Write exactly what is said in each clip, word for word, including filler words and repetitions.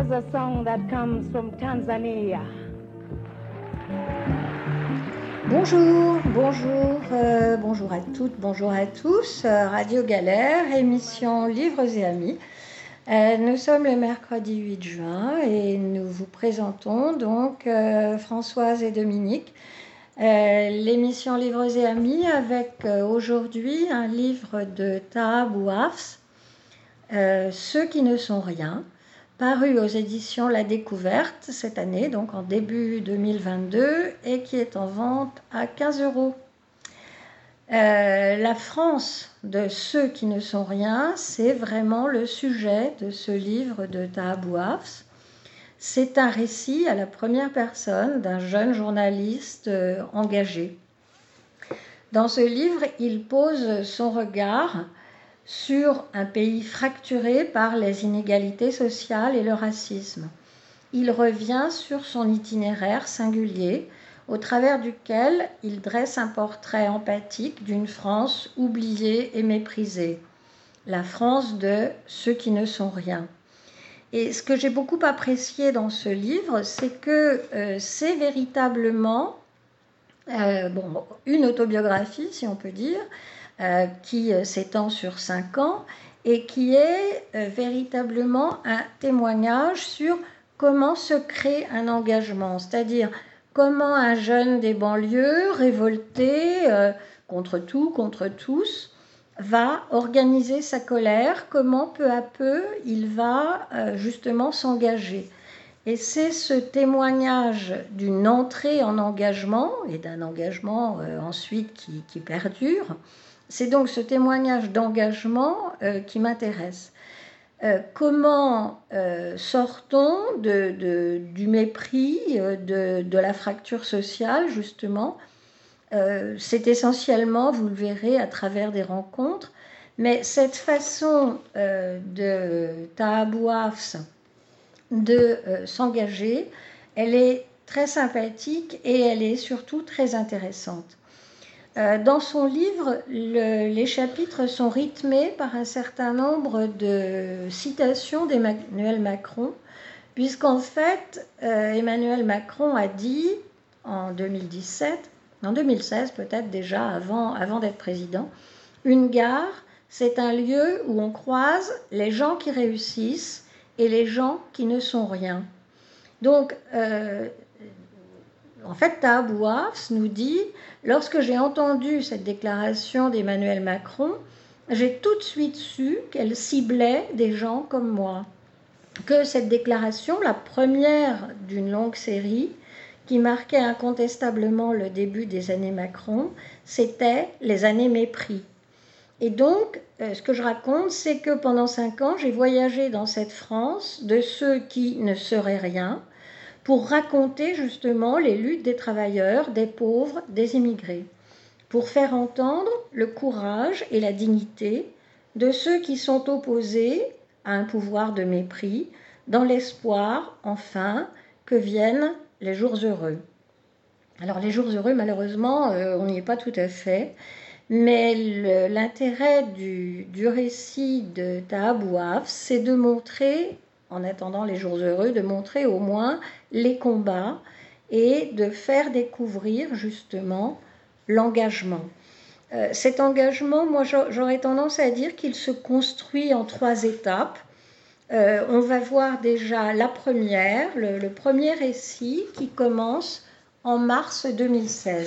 has a song that comes from Tanzania. Bonjour, bonjour, euh, bonjour à toutes, bonjour à tous. Euh, Radio Galère, émission Livres et Amis. Euh, nous sommes le mercredi huit juin et nous vous présentons donc euh, Françoise et Dominique. Euh, l'émission Livres et Amis avec euh, aujourd'hui un livre de Taha Bouafs, euh, Ceux qui ne sont rien, paru aux éditions La Découverte cette année, donc en début deux mille vingt-deux, et qui est en vente à quinze euros. Euh, la France de ceux qui ne sont rien, c'est vraiment le sujet de ce livre de Taha Bouafs. C'est un récit à la première personne d'un jeune journaliste euh, engagé. Dans ce livre, il pose son regard sur un pays fracturé par les inégalités sociales et le racisme. Il revient sur son itinéraire singulier, au travers duquel il dresse un portrait empathique d'une France oubliée et méprisée, la France de ceux qui ne sont rien. Et ce que j'ai beaucoup apprécié dans ce livre, c'est que euh, c'est véritablement euh, bon, une autobiographie, si on peut dire, euh, qui euh, s'étend sur cinq ans et qui est euh, véritablement un témoignage sur comment se crée un engagement, c'est-à-dire comment un jeune des banlieues, révolté euh, contre tout, contre tous, va organiser sa colère, comment peu à peu il va euh, justement s'engager. Et c'est ce témoignage d'une entrée en engagement, et d'un engagement euh, ensuite qui, qui perdure, c'est donc ce témoignage d'engagement euh, qui m'intéresse. Euh, comment euh, sort-on de, de, du mépris, euh, de, de la fracture sociale, justement euh, C'est essentiellement, vous le verrez, à travers des rencontres, mais cette façon euh, de Taha Bouafs de euh, s'engager, elle est très sympathique et elle est surtout très intéressante. Euh, dans son livre, le, les chapitres sont rythmés par un certain nombre de citations d'Emmanuel Macron, puisqu'en fait, euh, Emmanuel Macron a dit en deux mille dix-sept, en deux mille seize peut-être déjà, avant, avant d'être président, une gare, c'est un lieu où on croise les gens qui réussissent et les gens qui ne sont rien. Donc, euh, en fait, Taha Bouafs nous dit, lorsque j'ai entendu cette déclaration d'Emmanuel Macron, j'ai tout de suite su qu'elle ciblait des gens comme moi. Que cette déclaration, la première d'une longue série, qui marquait incontestablement le début des années Macron, c'était les années mépris. Et donc, ce que je raconte, c'est que pendant cinq ans, j'ai voyagé dans cette France de ceux qui ne seraient rien pour raconter justement les luttes des travailleurs, des pauvres, des immigrés, pour faire entendre le courage et la dignité de ceux qui sont opposés à un pouvoir de mépris, dans l'espoir, enfin, que viennent les jours heureux. Alors les jours heureux, malheureusement, euh, on n'y est pas tout à fait. Mais le, l'intérêt du, du récit de Taha Bouafs, c'est de montrer, en attendant les jours heureux, de montrer au moins les combats et de faire découvrir justement l'engagement. Euh, cet engagement, moi j'aurais tendance à dire qu'il se construit en trois étapes. Euh, on va voir déjà la première, le, le premier récit qui commence en mars deux mille seize.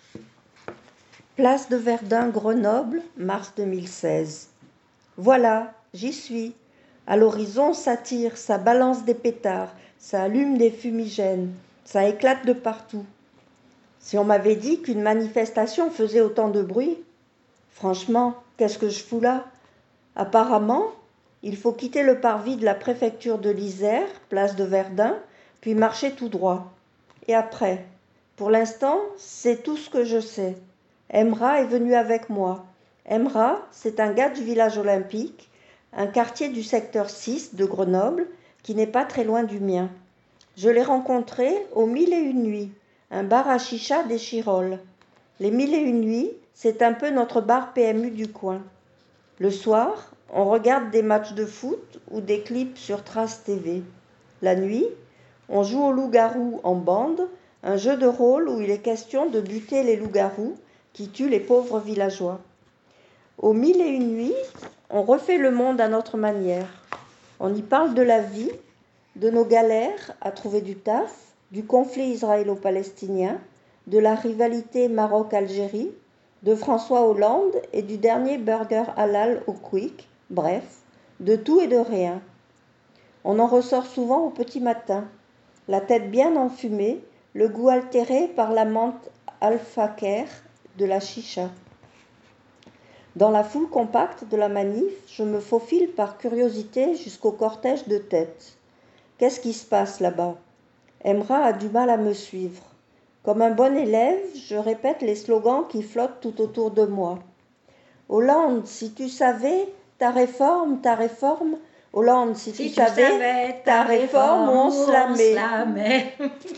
Place de Verdun, Grenoble, mars deux mille seize. Voilà, j'y suis. À l'horizon, ça tire, ça balance des pétards, ça allume des fumigènes, ça éclate de partout. Si on m'avait dit qu'une manifestation faisait autant de bruit, franchement, qu'est-ce que je fous là ? Apparemment, il faut quitter le parvis de la préfecture de l'Isère, place de Verdun, puis marcher tout droit. Et après ? Pour l'instant, c'est tout ce que je sais. Emra est venu avec moi. Emra, c'est un gars du village olympique, un quartier du secteur six de Grenoble, qui n'est pas très loin du mien. Je l'ai rencontré au Mille et une nuits, un bar à chicha des Chirolles. Les Mille et une nuits, c'est un peu notre bar P M U du coin. Le soir, on regarde des matchs de foot ou des clips sur Trace T V. La nuit, on joue au loup-garou en bande, un jeu de rôle où il est question de buter les loups-garous qui tuent les pauvres villageois. Aux mille et une nuits, on refait le monde à notre manière. On y parle de la vie, de nos galères à trouver du taf, du conflit israélo-palestinien, de la rivalité Maroc-Algérie, de François Hollande et du dernier burger halal au Quick, bref, de tout et de rien. On en ressort souvent au petit matin, la tête bien enfumée, le goût altéré par la menthe al-fakher de la chicha. Dans la foule compacte de la manif, je me faufile par curiosité jusqu'au cortège de tête. Qu'est-ce qui se passe là-bas ? Emra a du mal à me suivre. Comme un bon élève, je répète les slogans qui flottent tout autour de moi. Hollande, si tu savais, ta réforme, ta réforme. Hollande, si, si tu, tu savais, savais, ta, ta réforme, on se la met. La met.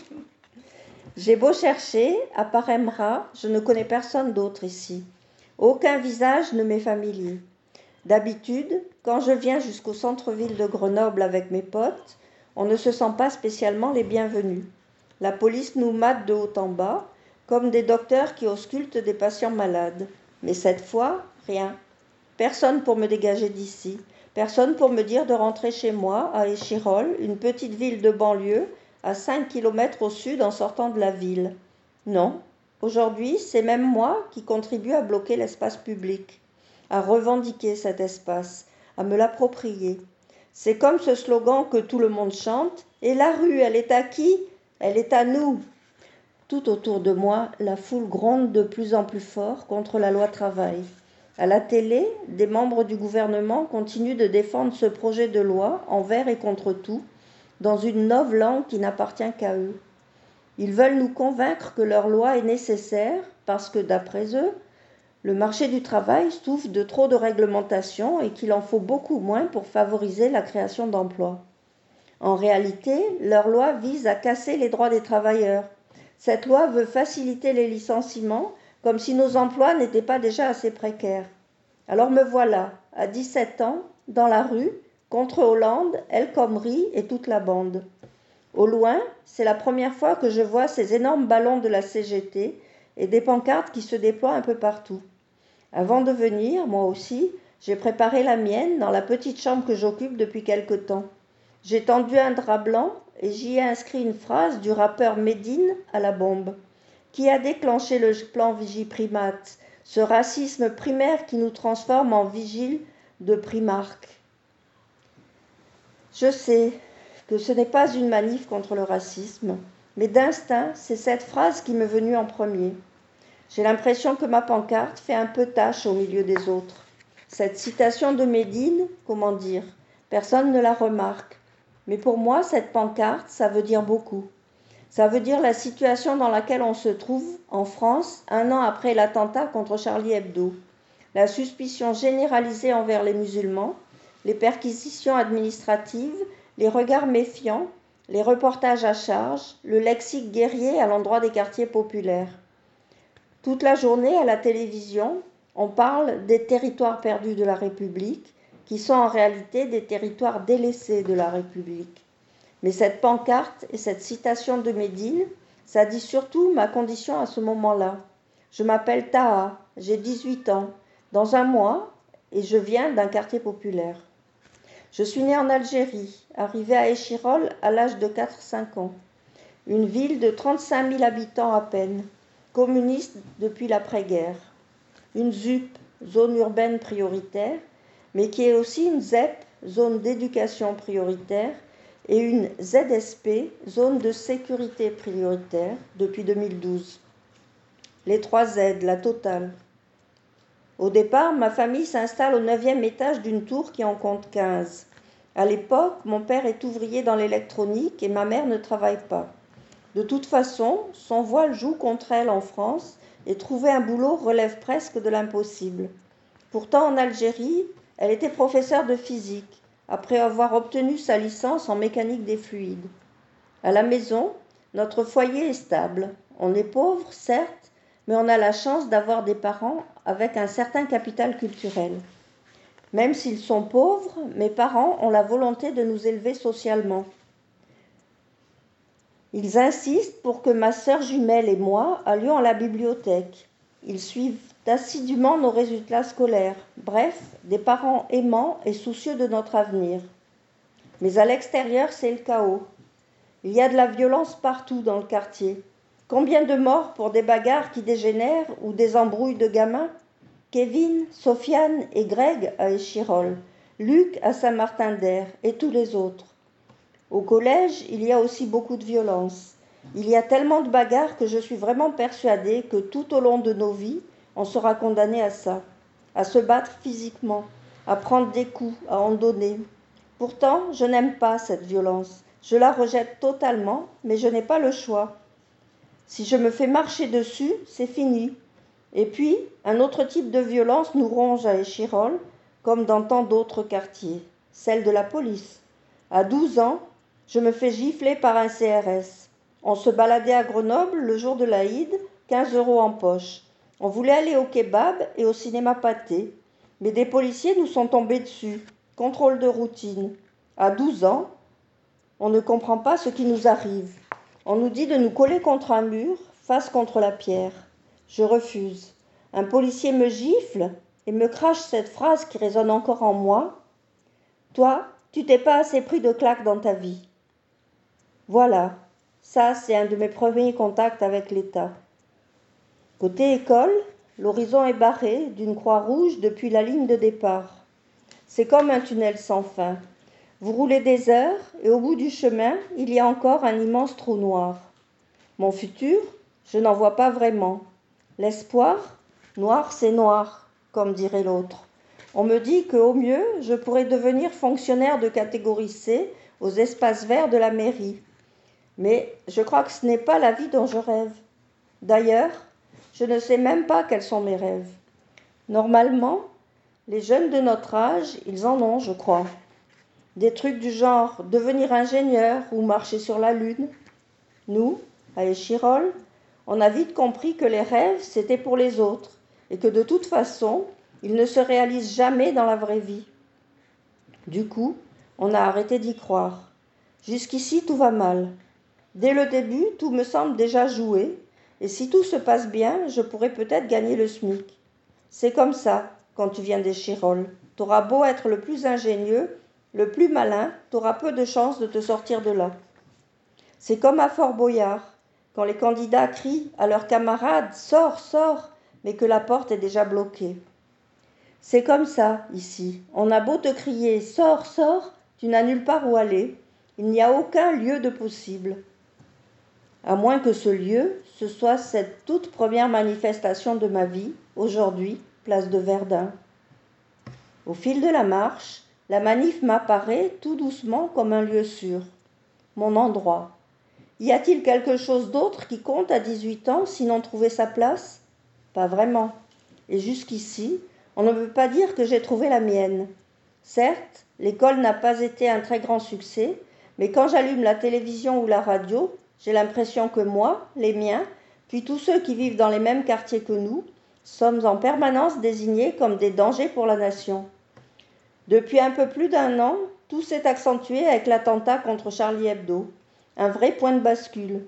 J'ai beau chercher, à part Emra, je ne connais personne d'autre ici. Aucun visage ne m'est familier. D'habitude, quand je viens jusqu'au centre-ville de Grenoble avec mes potes, on ne se sent pas spécialement les bienvenus. La police nous mate de haut en bas, comme des docteurs qui auscultent des patients malades. Mais cette fois, rien. Personne pour me dégager d'ici. Personne pour me dire de rentrer chez moi, à Échirol, une petite ville de banlieue, à cinq kilomètres au sud en sortant de la ville. Non, aujourd'hui, c'est même moi qui contribue à bloquer l'espace public, à revendiquer cet espace, à me l'approprier. C'est comme ce slogan que tout le monde chante. Et la rue, elle est à qui ? Elle est à nous. Tout autour de moi, la foule gronde de plus en plus fort contre la loi travail. À la télé, des membres du gouvernement continuent de défendre ce projet de loi envers et contre tout, dans une novlangue qui n'appartient qu'à eux. Ils veulent nous convaincre que leur loi est nécessaire parce que, d'après eux, le marché du travail souffre de trop de réglementation et qu'il en faut beaucoup moins pour favoriser la création d'emplois. En réalité, leur loi vise à casser les droits des travailleurs. Cette loi veut faciliter les licenciements, comme si nos emplois n'étaient pas déjà assez précaires. Alors me voilà, à dix-sept ans, dans la rue, contre Hollande, El Khomri et toute la bande. Au loin, c'est la première fois que je vois ces énormes ballons de la C G T et des pancartes qui se déploient un peu partout. Avant de venir, moi aussi, j'ai préparé la mienne dans la petite chambre que j'occupe depuis quelque temps. J'ai tendu un drap blanc et j'y ai inscrit une phrase du rappeur Médine à la bombe. Qui a déclenché le plan Vigiprimate, ce racisme primaire qui nous transforme en vigiles de Primark ? Je sais que ce n'est pas une manif contre le racisme, mais d'instinct, c'est cette phrase qui m'est venue en premier. J'ai l'impression que ma pancarte fait un peu tache au milieu des autres. Cette citation de Médine, comment dire, personne ne la remarque. Mais pour moi, cette pancarte, ça veut dire beaucoup. Ça veut dire la situation dans laquelle on se trouve en France un an après l'attentat contre Charlie Hebdo. La suspicion généralisée envers les musulmans, les perquisitions administratives, les regards méfiants, les reportages à charge, le lexique guerrier à l'endroit des quartiers populaires. Toute la journée à la télévision, on parle des territoires perdus de la République, qui sont en réalité des territoires délaissés de la République. Mais cette pancarte et cette citation de Médine, ça dit surtout ma condition à ce moment-là. Je m'appelle Taha, j'ai dix-huit ans, dans un mois, et je viens d'un quartier populaire. Je suis née en Algérie, arrivée à Échirol à l'âge de quatre à cinq ans. Une ville de trente-cinq mille habitants à peine, communiste depuis l'après-guerre. Une Z U P, zone urbaine prioritaire, mais qui est aussi une Z E P, zone d'éducation prioritaire, et une Z S P, zone de sécurité prioritaire, depuis deux mille douze. Les trois Z, la totale. Au départ, ma famille s'installe au neuvième étage d'une tour qui en compte quinze. À l'époque, mon père est ouvrier dans l'électronique et ma mère ne travaille pas. De toute façon, son voile joue contre elle en France et trouver un boulot relève presque de l'impossible. Pourtant, en Algérie, elle était professeure de physique, après avoir obtenu sa licence en mécanique des fluides. À la maison, notre foyer est stable. On est pauvre, certes, mais on a la chance d'avoir des parents avec un certain capital culturel. Même s'ils sont pauvres, mes parents ont la volonté de nous élever socialement. Ils insistent pour que ma sœur jumelle et moi allions à la bibliothèque. Ils suivent assidûment nos résultats scolaires. Bref, des parents aimants et soucieux de notre avenir. Mais à l'extérieur, c'est le chaos. Il y a de la violence partout dans le quartier. Combien de morts pour des bagarres qui dégénèrent ou des embrouilles de gamins? Kevin, Sofiane et Greg à Échirolles, Luc à Saint-Martin-d'Hères et tous les autres. Au collège, il y a aussi beaucoup de violence. Il y a tellement de bagarres que je suis vraiment persuadée que tout au long de nos vies, on sera condamné à ça, à se battre physiquement, à prendre des coups, à en donner. Pourtant, je n'aime pas cette violence. Je la rejette totalement, mais je n'ai pas le choix. Si je me fais marcher dessus, c'est fini. Et puis, un autre type de violence nous ronge à Échirolles, comme dans tant d'autres quartiers, celle de la police. À douze ans, je me fais gifler par un C R S. On se baladait à Grenoble le jour de l'Aïd, quinze euros en poche. On voulait aller au kebab et au cinéma pâté, mais des policiers nous sont tombés dessus. Contrôle de routine. À douze ans, on ne comprend pas ce qui nous arrive. On nous dit de nous coller contre un mur, face contre la pierre. Je refuse. Un policier me gifle et me crache cette phrase qui résonne encore en moi. Toi, tu t'es pas assez pris de claques dans ta vie. Voilà, ça c'est un de mes premiers contacts avec l'État. Côté école, l'horizon est barré d'une croix rouge depuis la ligne de départ. C'est comme un tunnel sans fin. Vous roulez des heures et au bout du chemin, il y a encore un immense trou noir. Mon futur, je n'en vois pas vraiment. L'espoir, noir c'est noir, comme dirait l'autre. On me dit qu'au mieux, je pourrais devenir fonctionnaire de catégorie C aux espaces verts de la mairie. Mais je crois que ce n'est pas la vie dont je rêve. D'ailleurs, je ne sais même pas quels sont mes rêves. Normalement, les jeunes de notre âge, ils en ont, je crois. Des trucs du genre devenir ingénieur ou marcher sur la lune. Nous, à Échirolles, on a vite compris que les rêves, c'était pour les autres et que de toute façon, ils ne se réalisent jamais dans la vraie vie. Du coup, on a arrêté d'y croire. Jusqu'ici, tout va mal. Dès le début, tout me semble déjà joué et si tout se passe bien, je pourrais peut-être gagner le SMIC. C'est comme ça quand tu viens d'Échirolles. T'auras beau être le plus ingénieux, le plus malin, t'auras peu de chances de te sortir de là. C'est comme à Fort Boyard, quand les candidats crient à leurs camarades « Sors, sors !» mais que la porte est déjà bloquée. C'est comme ça, ici. On a beau te crier « Sors, sors !» tu n'as nulle part où aller. Il n'y a aucun lieu de possible. À moins que ce lieu, ce soit cette toute première manifestation de ma vie, aujourd'hui, place de Verdun. Au fil de la marche, la manif m'apparaît tout doucement comme un lieu sûr. Mon endroit. Y a-t-il quelque chose d'autre qui compte à dix-huit ans, sinon trouver sa place? Pas vraiment. Et jusqu'ici, on ne peut pas dire que j'ai trouvé la mienne. Certes, l'école n'a pas été un très grand succès, mais quand j'allume la télévision ou la radio, j'ai l'impression que moi, les miens, puis tous ceux qui vivent dans les mêmes quartiers que nous, sommes en permanence désignés comme des dangers pour la nation. Depuis un peu plus d'un an, tout s'est accentué avec l'attentat contre Charlie Hebdo. Un vrai point de bascule.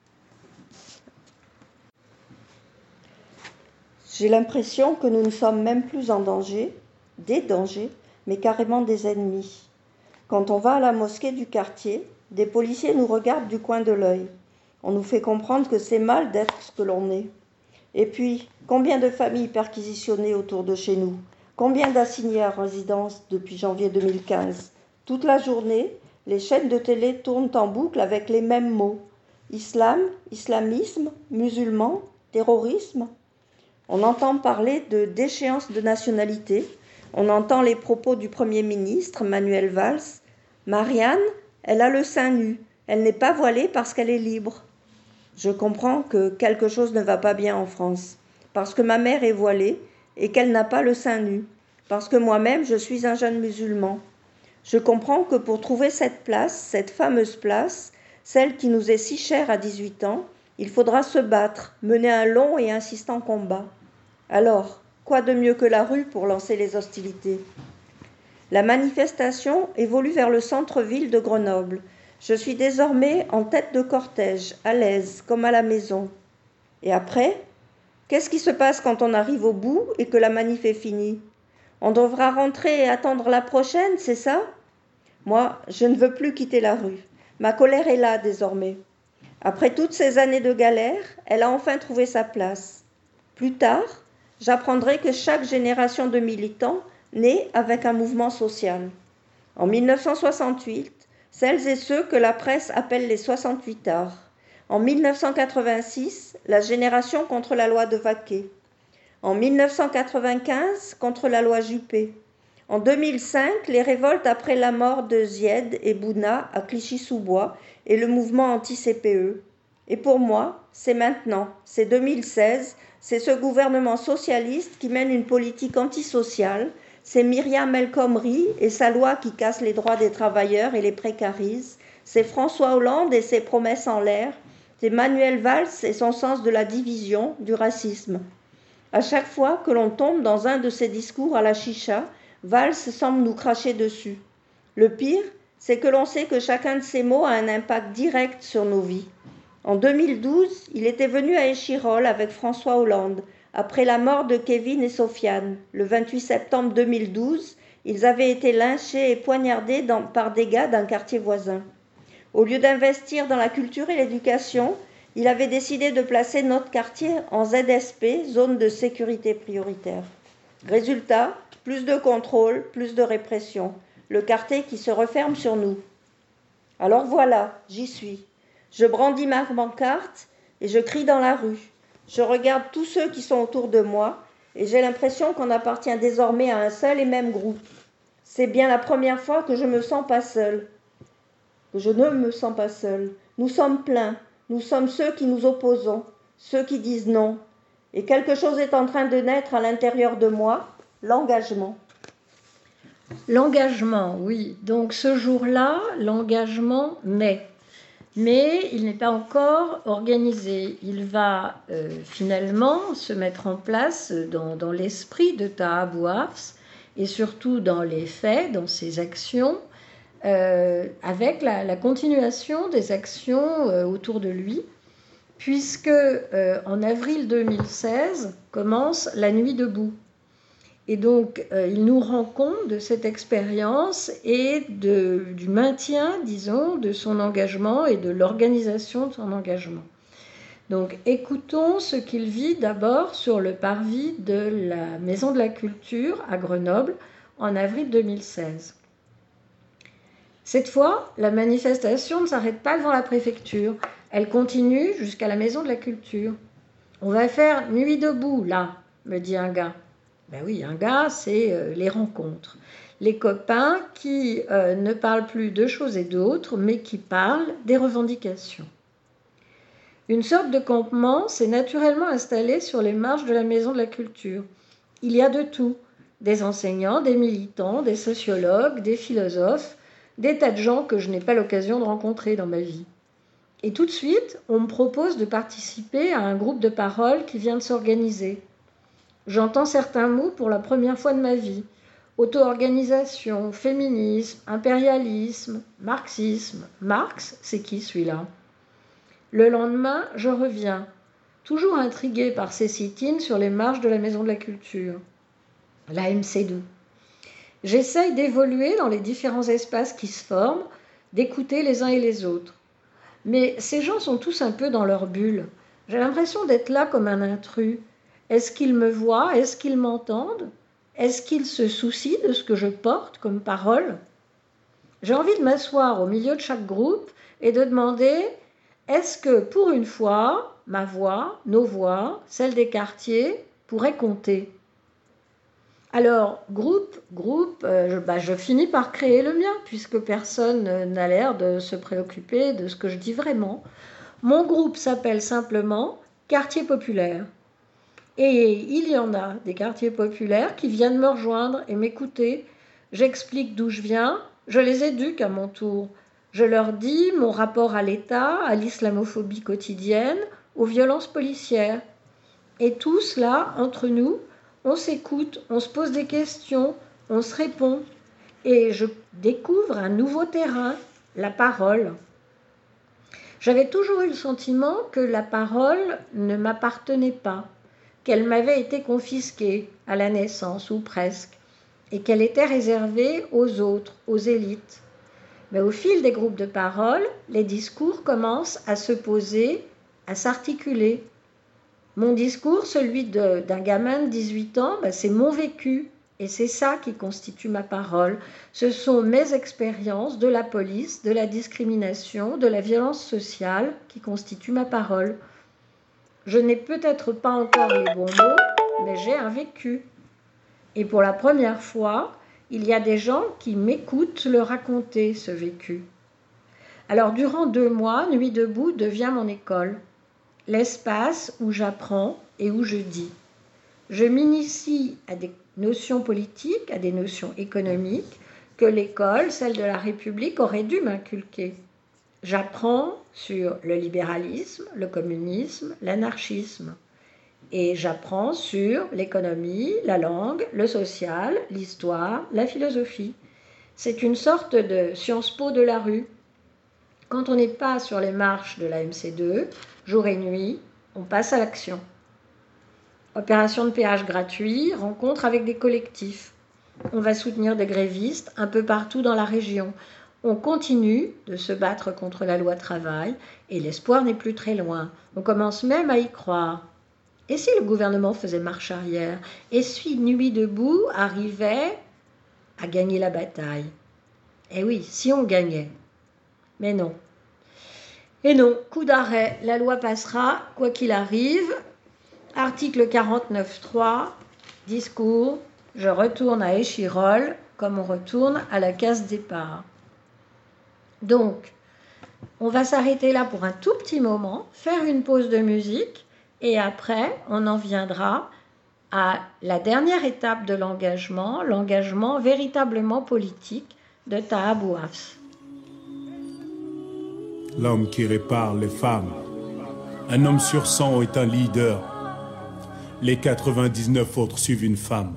J'ai l'impression que nous ne sommes même plus en danger, des dangers, mais carrément des ennemis. Quand on va à la mosquée du quartier, des policiers nous regardent du coin de l'œil. On nous fait comprendre que c'est mal d'être ce que l'on est. Et puis, combien de familles perquisitionnées autour de chez nous? Combien d'assignés à résidence depuis janvier deux mille quinze? Toute la journée, les chaînes de télé tournent en boucle avec les mêmes mots. Islam, islamisme, musulmans, terrorisme. On entend parler de déchéance de nationalité. On entend les propos du Premier ministre, Manuel Valls. Marianne, elle a le sein nu. Elle n'est pas voilée parce qu'elle est libre. Je comprends que quelque chose ne va pas bien en France. Parce que ma mère est voilée et qu'elle n'a pas le sein nu. Parce que moi-même, je suis un jeune musulman. Je comprends que pour trouver cette place, cette fameuse place, celle qui nous est si chère à dix-huit ans, il faudra se battre, mener un long et insistant combat. Alors, quoi de mieux que la rue pour lancer les hostilités? La manifestation évolue vers le centre-ville de Grenoble. Je suis désormais en tête de cortège, à l'aise, comme à la maison. Et après, qu'est-ce qui se passe quand on arrive au bout et que la manif est finie? On devra rentrer et attendre la prochaine, c'est ça? Moi, je ne veux plus quitter la rue. Ma colère est là désormais. Après toutes ces années de galère, elle a enfin trouvé sa place. Plus tard, j'apprendrai que chaque génération de militants naît avec un mouvement social. En mille neuf cent soixante-huit, celles et ceux que la presse appelle les soixante-huitards. En mille neuf cent quatre-vingt-six, la génération contre la loi de Vaquet. En mille neuf cent quatre-vingt-quinze, contre la loi Juppé. En deux mille cinq, les révoltes après la mort de Zied et Bouna à Clichy-sous-Bois et le mouvement anti-C P E. Et pour moi, c'est maintenant, c'est deux mille seize, c'est ce gouvernement socialiste qui mène une politique antisociale, c'est Myriam El Khomri et sa loi qui casse les droits des travailleurs et les précarise, c'est François Hollande et ses promesses en l'air, c'est Manuel Valls et son sens de la division, du racisme. À chaque fois que l'on tombe dans un de ces discours à la chicha, Valls semble nous cracher dessus. Le pire, c'est que l'on sait que chacun de ces mots a un impact direct sur nos vies. En deux mille douze, il était venu à Échirolles avec François Hollande. Après la mort de Kevin et Sofiane, le vingt-huit septembre deux mille douze, ils avaient été lynchés et poignardés dans, par des gars d'un quartier voisin. Au lieu d'investir dans la culture et l'éducation, il avait décidé de placer notre quartier en Z S P, zone de sécurité prioritaire. Résultat, plus de contrôle, plus de répression. Le quartier qui se referme sur nous. Alors voilà, j'y suis. Je brandis ma pancarte et je crie dans la rue. Je regarde tous ceux qui sont autour de moi et j'ai l'impression qu'on appartient désormais à un seul et même groupe. C'est bien la première fois que je me sens pas seule. Que je ne me sens pas seule. Nous sommes pleins. Nous sommes ceux qui nous opposons, ceux qui disent non. Et quelque chose est en train de naître à l'intérieur de moi, l'engagement. L'engagement, oui. Donc ce jour-là, l'engagement naît. Mais il n'est pas encore organisé. Il va euh, finalement se mettre en place dans, dans l'esprit de Taha Bouafs et surtout dans les faits, dans ses actions, euh, avec la, la continuation des actions euh, autour de lui, puisque euh, en avril deux mille seize commence la Nuit debout. Et donc, euh, il nous rend compte de cette expérience et de, du maintien, disons, de son engagement et de l'organisation de son engagement. Donc, écoutons ce qu'il vit d'abord sur le parvis de la Maison de la Culture à Grenoble en avril deux mille seize. Cette fois, la manifestation ne s'arrête pas devant la préfecture. Elle continue jusqu'à la Maison de la Culture. « On va faire nuit debout, là », me dit un gars. Ben oui, un gars, c'est euh, les rencontres. Les copains qui euh, ne parlent plus de choses et d'autres, mais qui parlent des revendications. Une sorte de campement s'est naturellement installé sur les marches de la Maison de la Culture. Il y a de tout. Des enseignants, des militants, des sociologues, des philosophes, des tas de gens que je n'ai pas l'occasion de rencontrer dans ma vie. Et tout de suite, on me propose de participer à un groupe de parole qui vient de s'organiser. J'entends certains mots pour la première fois de ma vie. Auto-organisation, féminisme, impérialisme, marxisme. Marx, c'est qui celui-là? Le lendemain, je reviens, toujours intriguée par ces sit-ins sur les marches de la Maison de la Culture. La M C deux. J'essaye d'évoluer dans les différents espaces qui se forment, d'écouter les uns et les autres. Mais ces gens sont tous un peu dans leur bulle. J'ai l'impression d'être là comme un intrus. Est-ce qu'ils me voient? Est-ce qu'ils m'entendent? Est-ce qu'ils se soucient de ce que je porte comme parole? J'ai envie de m'asseoir au milieu de chaque groupe et de demander, est-ce que pour une fois, ma voix, nos voix, celle des quartiers, pourraient compter? Alors, groupe, groupe, euh, bah, je finis par créer le mien, puisque personne n'a l'air de se préoccuper de ce que je dis vraiment. Mon groupe s'appelle simplement Quartier Populaire. Et il y en a des quartiers populaires qui viennent me rejoindre et m'écouter. J'explique d'où je viens, je les éduque à mon tour. Je leur dis mon rapport à l'État, à l'islamophobie quotidienne, aux violences policières. Et tout cela, entre nous, on s'écoute, on se pose des questions, on se répond. Et je découvre un nouveau terrain, la parole. J'avais toujours eu le sentiment que la parole ne m'appartenait pas, qu'elle m'avait été confisquée à la naissance, ou presque, et qu'elle était réservée aux autres, aux élites. Mais au fil des groupes de parole, les discours commencent à se poser, à s'articuler. Mon discours, celui de, d'un gamin de dix-huit ans, ben c'est mon vécu. Et c'est ça qui constitue ma parole. Ce sont mes expériences de la police, de la discrimination, de la violence sociale qui constituent ma parole. Je n'ai peut-être pas encore les bons mots, mais j'ai un vécu. Et pour la première fois, il y a des gens qui m'écoutent le raconter, ce vécu. Alors, durant deux mois, Nuit debout devient mon école, l'espace où j'apprends et où je dis. Je m'initie à des notions politiques, à des notions économiques que l'école, celle de la République, aurait dû m'inculquer. J'apprends sur le libéralisme, le communisme, l'anarchisme. Et j'apprends sur l'économie, la langue, le social, l'histoire, la philosophie. C'est une sorte de Sciences Po de la rue. Quand on n'est pas sur les marches de la M C deux, jour et nuit, on passe à l'action. Opération de péage gratuit, rencontre avec des collectifs. On va soutenir des grévistes un peu partout dans la région. On continue de se battre contre la loi travail et l'espoir n'est plus très loin. On commence même à y croire. Et si le gouvernement faisait marche arrière? Et si Nuit debout arrivait à gagner la bataille? Eh oui, si on gagnait. Mais non. Et non, coup d'arrêt, la loi passera, quoi qu'il arrive. Article quarante-neuf trois, discours, je retourne à Échirolles comme on retourne à la case départ. Donc, on va s'arrêter là pour un tout petit moment, faire une pause de musique et après, on en viendra à la dernière étape de l'engagement, l'engagement véritablement politique de Taha Bouafs. L'homme qui répare les femmes. Un homme sur cent est un leader. Les quatre-vingt-dix-neuf autres suivent une femme.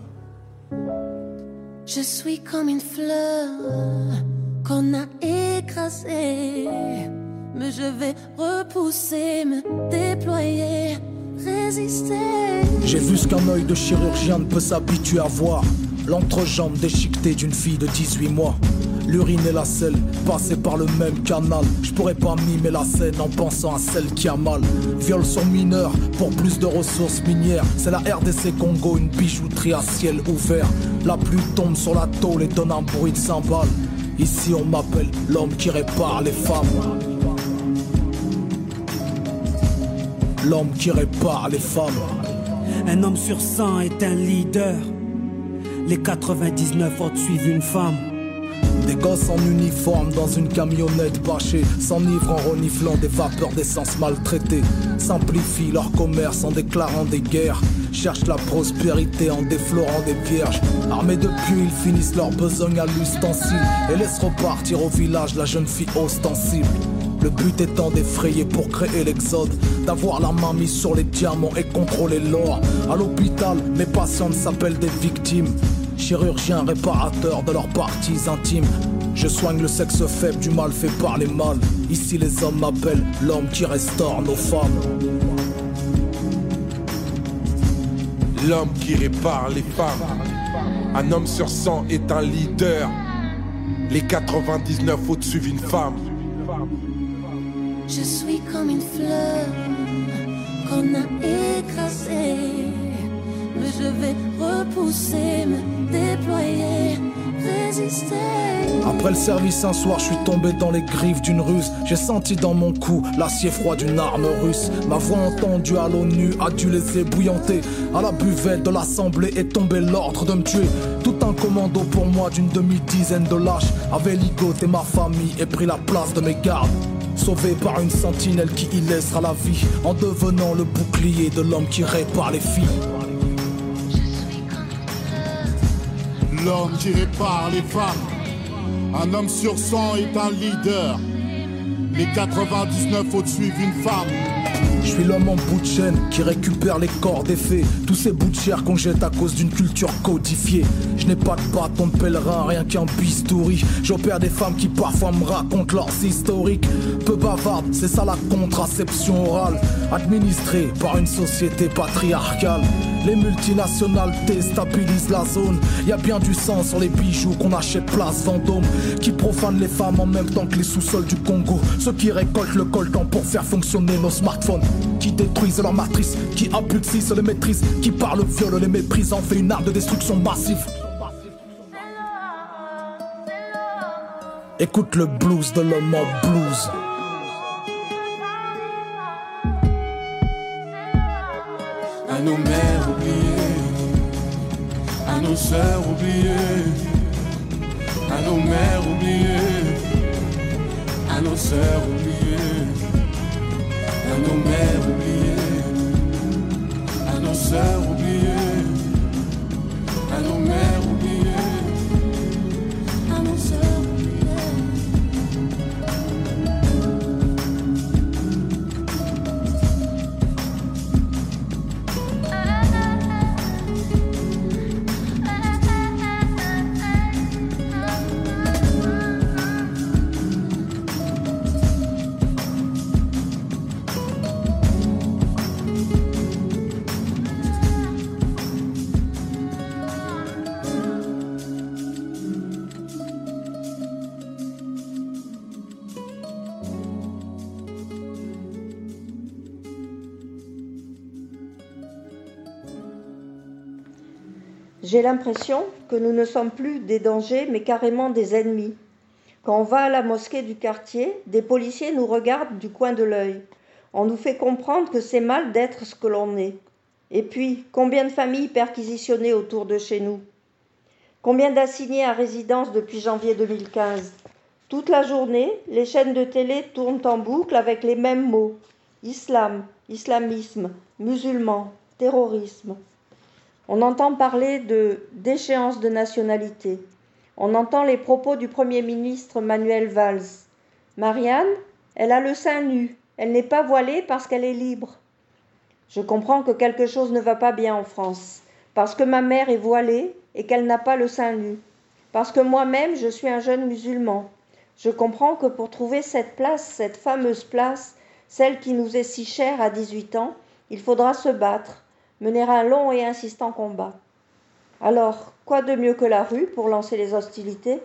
Je suis comme une fleur qu'on a écrasée, mais je vais repousser, me déployer, résister. J'ai vu ce qu'un œil de chirurgien ne peut s'habituer à voir. L'entrejambe déchiquetée d'une fille de dix-huit mois. L'urine et la selle, passées par le même canal. Je pourrais pas mimer la scène en pensant à celle qui a mal. Viol son mineur pour plus de ressources minières. C'est la R D C Congo, une bijouterie à ciel ouvert. La pluie tombe sur la tôle et donne un bruit de cymbales. Ici on m'appelle l'homme qui répare les femmes. L'homme qui répare les femmes. Un homme sur cent est un leader. Les quatre-vingt-dix-neuf autres suivent une femme. Des gosses en uniforme dans une camionnette bâchée s'enivrent en reniflant des vapeurs d'essence maltraitées. Simplifient leur commerce en déclarant des guerres. Cherchent la prospérité en déflorant des vierges. Armés de pieux, ils finissent leur besogne à l'ustensile et laissent repartir au village la jeune fille ostensible. Le but étant d'effrayer pour créer l'exode, d'avoir la main mise sur les diamants et contrôler l'or. À l'hôpital, mes patientes s'appellent des victimes. Chirurgiens réparateurs de leurs parties intimes. Je soigne le sexe faible du mal fait par les mâles. Ici les hommes m'appellent l'homme qui restaure nos femmes. L'homme qui répare les femmes. Un homme sur cent est un leader. Les quatre-vingt-dix-neuf autres suivent une femme. Je suis comme une fleur qu'on a écrasée, mais je vais repousser, me déployer, résister. Après le service un soir, je suis tombé dans les griffes d'une ruse. J'ai senti dans mon cou l'acier froid d'une arme russe. Ma voix entendue à l'ONU a dû les ébouillanter. À la buvette de l'assemblée est tombé l'ordre de me tuer. Tout un commando pour moi d'une demi-dizaine de lâches avait ligoté ma famille et pris la place de mes gardes. Sauvé par une sentinelle qui y laissera la vie, en devenant le bouclier de l'homme qui répare les filles. L'homme qui répare les femmes. Un homme sur cent est un leader. Les quatre-vingt-dix-neuf autres suivent une femme. Je suis l'homme en bout de chaîne qui récupère les corps des faits. Tous ces bouts de chair qu'on jette à cause d'une culture codifiée. Je n'ai pas de bâton de pèlerin, rien qu'un bistouri. J'opère des femmes qui parfois me racontent leurs historiques. Peu bavardes, c'est ça la contraception orale. Administrée par une société patriarcale. Les multinationales déstabilisent la zone. Y a bien du sang sur les bijoux qu'on achète place Vendôme. Qui profanent les femmes en même temps que les sous-sols du Congo. Ceux qui récoltent le coltan pour faire fonctionner nos smartphones. Qui détruisent leur matrice, qui impulsissent les maîtrises. Qui par le viol les méprisent, en fait une arme de destruction massive. Écoute le blues de l'homme en blues. À nos mères oubliées, à nos sœurs oubliées, à nos mères oubliées, à nos sœurs oubliées, à nos mères oubliées, à nos sœurs oubliées, à nos mères oubliées, à nos sœurs oubliées. J'ai l'impression que nous ne sommes plus des dangers, mais carrément des ennemis. Quand on va à la mosquée du quartier, des policiers nous regardent du coin de l'œil. On nous fait comprendre que c'est mal d'être ce que l'on est. Et puis, combien de familles perquisitionnées autour de chez nous? Combien d'assignés à résidence depuis janvier deux mille quinze? Toute la journée, les chaînes de télé tournent en boucle avec les mêmes mots. Islam, islamisme, musulmans, terrorisme. On entend parler de déchéance de nationalité. On entend les propos du Premier ministre Manuel Valls. Marianne, elle a le sein nu. Elle n'est pas voilée parce qu'elle est libre. Je comprends que quelque chose ne va pas bien en France. Parce que ma mère est voilée et qu'elle n'a pas le sein nu. Parce que moi-même, je suis un jeune musulman. Je comprends que pour trouver cette place, cette fameuse place, celle qui nous est si chère à dix-huit ans, il faudra se battre. Mener un long et insistant combat. Alors, quoi de mieux que la rue pour lancer les hostilités?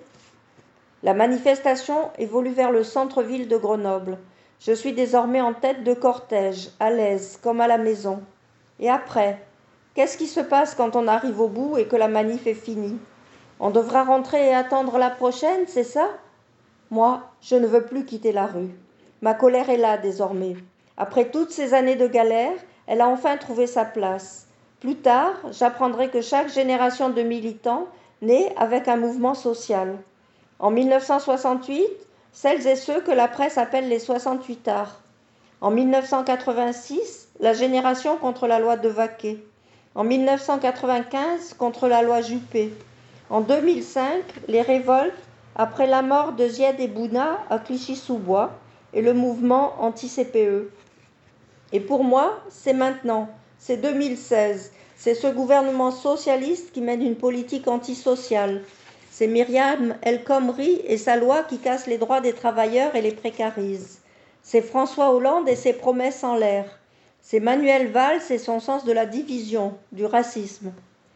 La manifestation évolue vers le centre-ville de Grenoble. Je suis désormais en tête de cortège, à l'aise, comme à la maison. Et après, qu'est-ce qui se passe quand on arrive au bout et que la manif est finie? On devra rentrer et attendre la prochaine, c'est ça? Moi, je ne veux plus quitter la rue. Ma colère est là désormais. Après toutes ces années de galère, elle a enfin trouvé sa place. Plus tard, j'apprendrai que chaque génération de militants naît avec un mouvement social. En mille neuf cent soixante-huit, celles et ceux que la presse appelle les soixante-huitards. En mille neuf cent quatre-vingt-six, la génération contre la loi de Vaquet. En mille neuf cent quatre-vingt-quinze, contre la loi Juppé. En deux mille cinq, les révoltes après la mort de Ziad Ebouna à Clichy-sous-Bois et le mouvement anti-C P E. Et pour moi, c'est maintenant, c'est deux mille seize, c'est ce gouvernement socialiste qui mène une politique antisociale. C'est Myriam El Khomri et sa loi qui casse les droits des travailleurs et les précarise. C'est François Hollande et ses promesses en l'air. C'est Manuel Valls et son sens de la division, du racisme.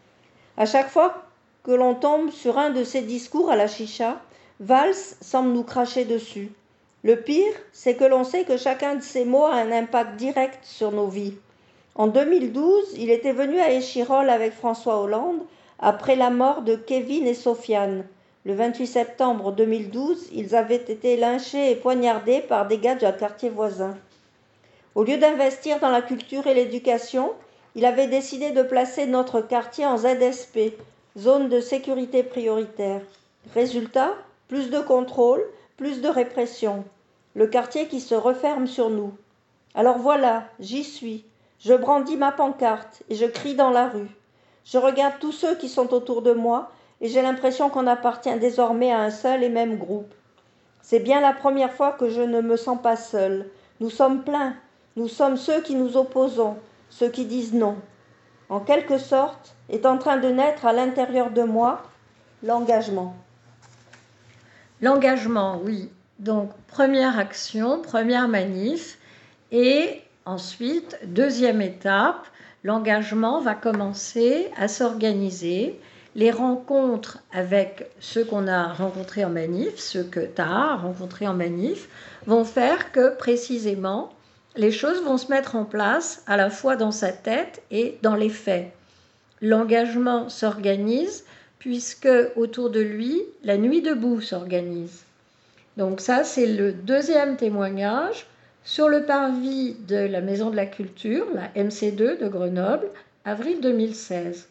À chaque fois que l'on tombe sur un de ses discours à la chicha, Valls semble nous cracher dessus. Le pire, c'est que l'on sait que chacun de ces mots a un impact direct sur nos vies. En deux mille douze, il était venu à Échirolles avec François Hollande après la mort de Kevin et Sofiane. Le vingt-huit septembre deux mille douze, ils avaient été lynchés et poignardés par des gars d'un quartier voisin. Au lieu d'investir dans la culture et l'éducation, il avait décidé de placer notre quartier en Z S P, zone de sécurité prioritaire. Résultat, plus de contrôle, plus de répression. Le quartier qui se referme sur nous. Alors voilà, j'y suis. Je brandis ma pancarte et je crie dans la rue. Je regarde tous ceux qui sont autour de moi et j'ai l'impression qu'on appartient désormais à un seul et même groupe. C'est bien la première fois que je ne me sens pas seule. Nous sommes pleins. Nous sommes ceux qui nous opposons, ceux qui disent non. En quelque sorte, est en train de naître à l'intérieur de moi l'engagement. L'engagement, oui. Donc, première action, première manif, et ensuite, deuxième étape, l'engagement va commencer à s'organiser. Les rencontres avec ceux qu'on a rencontrés en manif, ceux que tu as rencontrés en manif, vont faire que, précisément, les choses vont se mettre en place à la fois dans sa tête et dans les faits. L'engagement s'organise puisque, autour de lui, la nuit debout s'organise. Donc ça, c'est le deuxième témoignage sur le parvis de la Maison de la Culture, la M C deux de Grenoble, avril deux mille seize.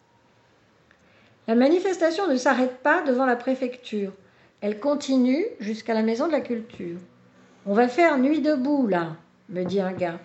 La manifestation ne s'arrête pas devant la préfecture. Elle continue jusqu'à la Maison de la Culture. « On va faire nuit debout, là », me dit un gars.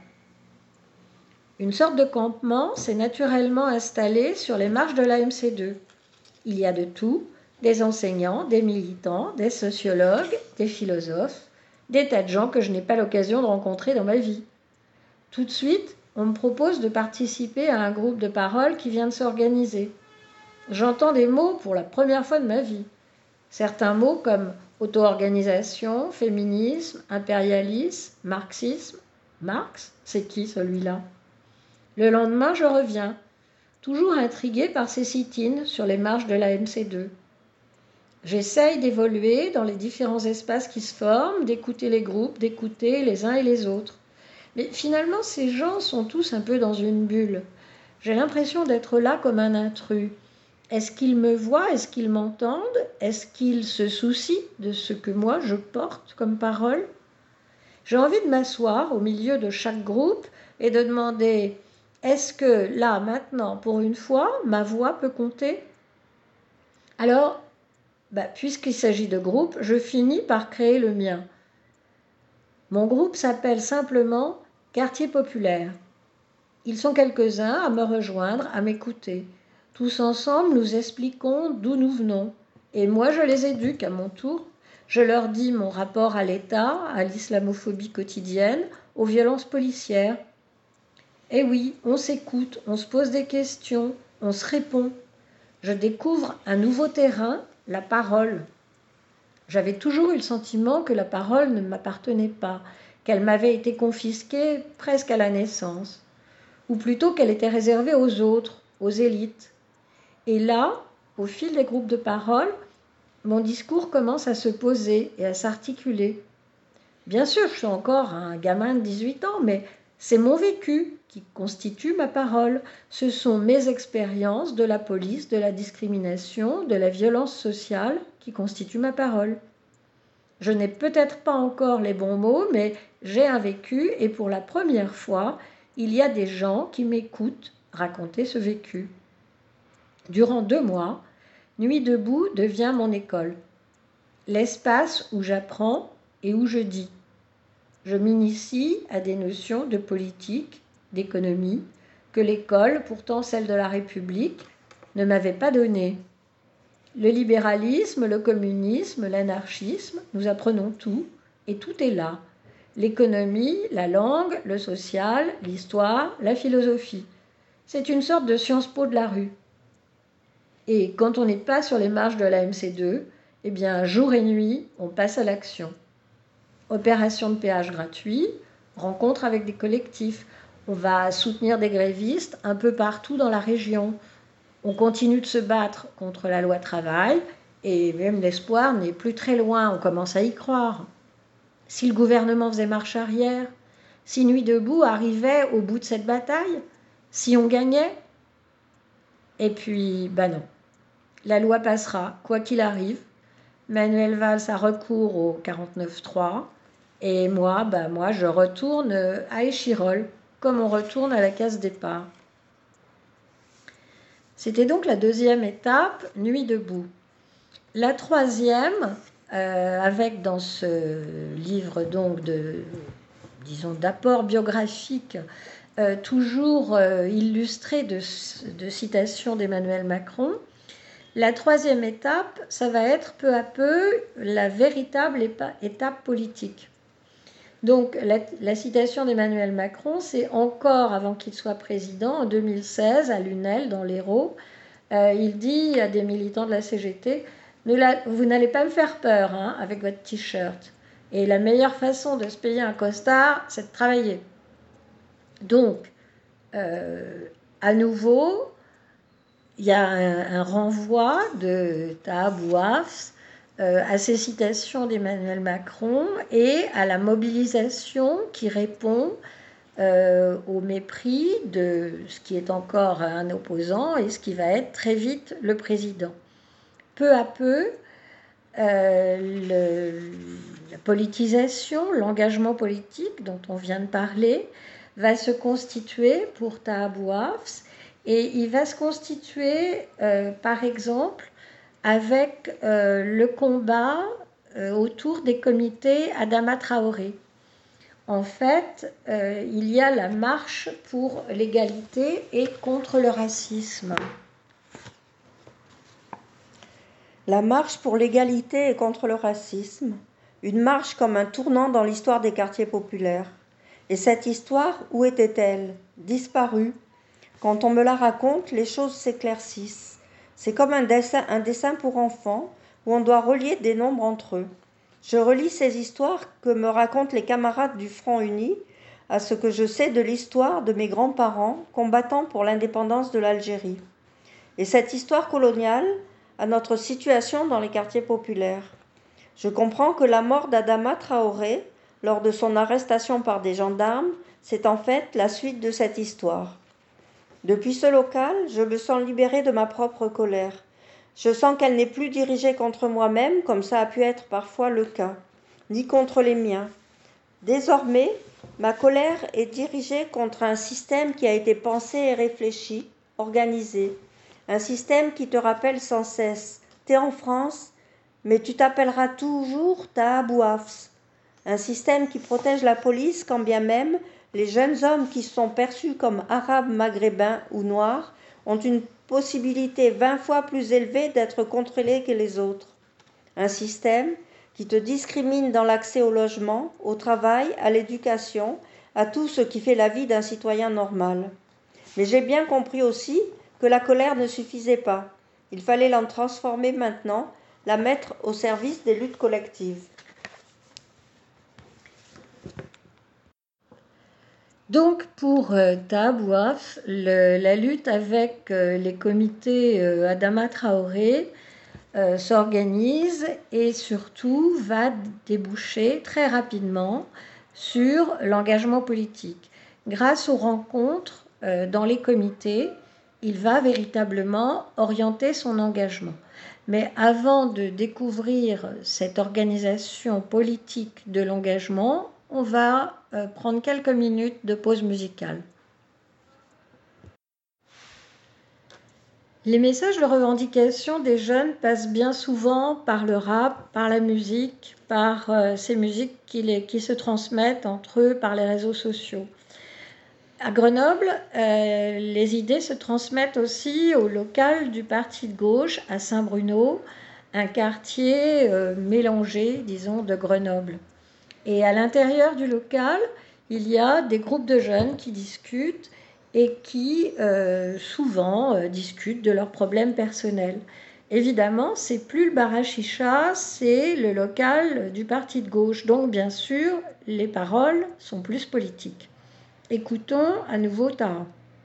Une sorte de campement s'est naturellement installé sur les marches de la M C deux. Il y a de tout, des enseignants, des militants, des sociologues, des philosophes, des tas de gens que je n'ai pas l'occasion de rencontrer dans ma vie. Tout de suite, on me propose de participer à un groupe de parole qui vient de s'organiser. J'entends des mots pour la première fois de ma vie. Certains mots comme auto-organisation, féminisme, impérialisme, marxisme. Marx, c'est qui celui-là ? Le lendemain, je reviens, toujours intriguée par ces sit-ins sur les marches de la M C deux. J'essaye d'évoluer dans les différents espaces qui se forment, d'écouter les groupes, d'écouter les uns et les autres. Mais finalement, ces gens sont tous un peu dans une bulle. J'ai l'impression d'être là comme un intrus. Est-ce qu'ils me voient? Est-ce qu'ils m'entendent? Est-ce qu'ils se soucient de ce que moi je porte comme parole? J'ai envie de m'asseoir au milieu de chaque groupe et de demander « Est-ce que là, maintenant, pour une fois, ma voix peut compter ?» Alors, bah, puisqu'il s'agit de groupe, je finis par créer le mien. Mon groupe s'appelle simplement « Quartier populaire ». Ils sont quelques-uns à me rejoindre, à m'écouter. Tous ensemble, nous expliquons d'où nous venons. Et moi, je les éduque à mon tour. Je leur dis mon rapport à l'État, à l'islamophobie quotidienne, aux violences policières. Et oui, on s'écoute, on se pose des questions, on se répond. Je découvre un nouveau terrain, la parole. J'avais toujours eu le sentiment que la parole ne m'appartenait pas, qu'elle m'avait été confisquée presque à la naissance, ou plutôt qu'elle était réservée aux autres, aux élites. Et là, au fil des groupes de parole, mon discours commence à se poser et à s'articuler. Bien sûr, je suis encore un gamin de dix-huit ans, mais c'est mon vécu qui constitue ma parole. Ce sont mes expériences de la police, de la discrimination, de la violence sociale qui constituent ma parole. Je n'ai peut-être pas encore les bons mots, mais j'ai un vécu et pour la première fois, il y a des gens qui m'écoutent raconter ce vécu. Durant deux mois, Nuit debout devient mon école, l'espace où j'apprends et où je dis. Je m'initie à des notions de politique, d'économie, que l'école, pourtant celle de la République, ne m'avait pas données. Le libéralisme, le communisme, l'anarchisme, nous apprenons tout, et tout est là. L'économie, la langue, le social, l'histoire, la philosophie. C'est une sorte de Sciences Po de la rue. Et quand on n'est pas sur les marches de la M C deux, eh bien, jour et nuit, on passe à l'action. Opération de péage gratuit, rencontre avec des collectifs. On va soutenir des grévistes un peu partout dans la région. On continue de se battre contre la loi travail et même l'espoir n'est plus très loin, on commence à y croire. Si le gouvernement faisait marche arrière, si Nuit debout arrivait au bout de cette bataille, si on gagnait, et puis, ben non. La loi passera, quoi qu'il arrive. Manuel Valls a recours au quarante-neuf trois. Et moi, ben moi, je retourne à Échirolles, comme on retourne à la case départ. C'était donc la deuxième étape, Nuit debout. La troisième, euh, avec dans ce livre donc de, disons, d'apport biographique, euh, toujours euh, illustré de, de citations d'Emmanuel Macron. La troisième étape, ça va être peu à peu la véritable étape politique. Donc la, la citation d'Emmanuel Macron, c'est encore avant qu'il soit président, en deux mille seize, à Lunel, dans l'Hérault. Euh, il dit à des militants de la C G T, « Vous n'allez pas me faire peur hein, avec votre t-shirt. Et la meilleure façon de se payer un costard, c'est de travailler. » Donc, euh, à nouveau, il y a un, un renvoi de Taha Bouafs euh, à ces citations d'Emmanuel Macron et à la mobilisation qui répond euh, au mépris de ce qui est encore un opposant et ce qui va être très vite le président. Peu à peu, euh, le, la politisation, l'engagement politique dont on vient de parler, va se constituer pour Taha Bouafs. Et il va se constituer, euh, par exemple, avec euh, le combat euh, autour des comités Adama Traoré. En fait, euh, il y a la marche pour l'égalité et contre le racisme. La marche pour l'égalité et contre le racisme, une marche comme un tournant dans l'histoire des quartiers populaires. Et cette histoire, où était-elle? Disparue. Quand on me la raconte, les choses s'éclaircissent. C'est comme un dessin, un dessin pour enfants où on doit relier des nombres entre eux. Je relis ces histoires que me racontent les camarades du Front Uni à ce que je sais de l'histoire de mes grands-parents combattant pour l'indépendance de l'Algérie. Et cette histoire coloniale à notre situation dans les quartiers populaires. Je comprends que la mort d'Adama Traoré, lors de son arrestation par des gendarmes, c'est en fait la suite de cette histoire. Depuis ce local, je me sens libérée de ma propre colère. Je sens qu'elle n'est plus dirigée contre moi-même, comme ça a pu être parfois le cas, ni contre les miens. Désormais, ma colère est dirigée contre un système qui a été pensé et réfléchi, organisé. Un système qui te rappelle sans cesse « T'es en France, mais tu t'appelleras toujours Taha Bouafs ». Un système qui protège la police quand bien même les jeunes hommes qui sont perçus comme arabes, maghrébins ou noirs ont une possibilité vingt fois plus élevée d'être contrôlés que les autres. Un système qui te discrimine dans l'accès au logement, au travail, à l'éducation, à tout ce qui fait la vie d'un citoyen normal. Mais j'ai bien compris aussi que la colère ne suffisait pas. Il fallait l'en transformer maintenant, la mettre au service des luttes collectives. Donc pour euh, Taha Bouafs, le, la lutte avec euh, les comités euh, Adama Traoré euh, s'organise et surtout va déboucher très rapidement sur l'engagement politique. Grâce aux rencontres euh, dans les comités, il va véritablement orienter son engagement. Mais avant de découvrir cette organisation politique de l'engagement, on va euh, prendre quelques minutes de pause musicale. Les messages de revendication des jeunes passent bien souvent par le rap, par la musique, par euh, ces musiques qui, les, qui se transmettent entre eux par les réseaux sociaux. À Grenoble, euh, les idées se transmettent aussi au local du parti de gauche, à Saint-Bruno, un quartier euh, mélangé, disons, de Grenoble. Et à l'intérieur du local, il y a des groupes de jeunes qui discutent et qui euh, souvent euh, discutent de leurs problèmes personnels. Évidemment, c'est plus le bar à chicha, c'est le local du parti de gauche. Donc, bien sûr, les paroles sont plus politiques. Écoutons à nouveau Taha.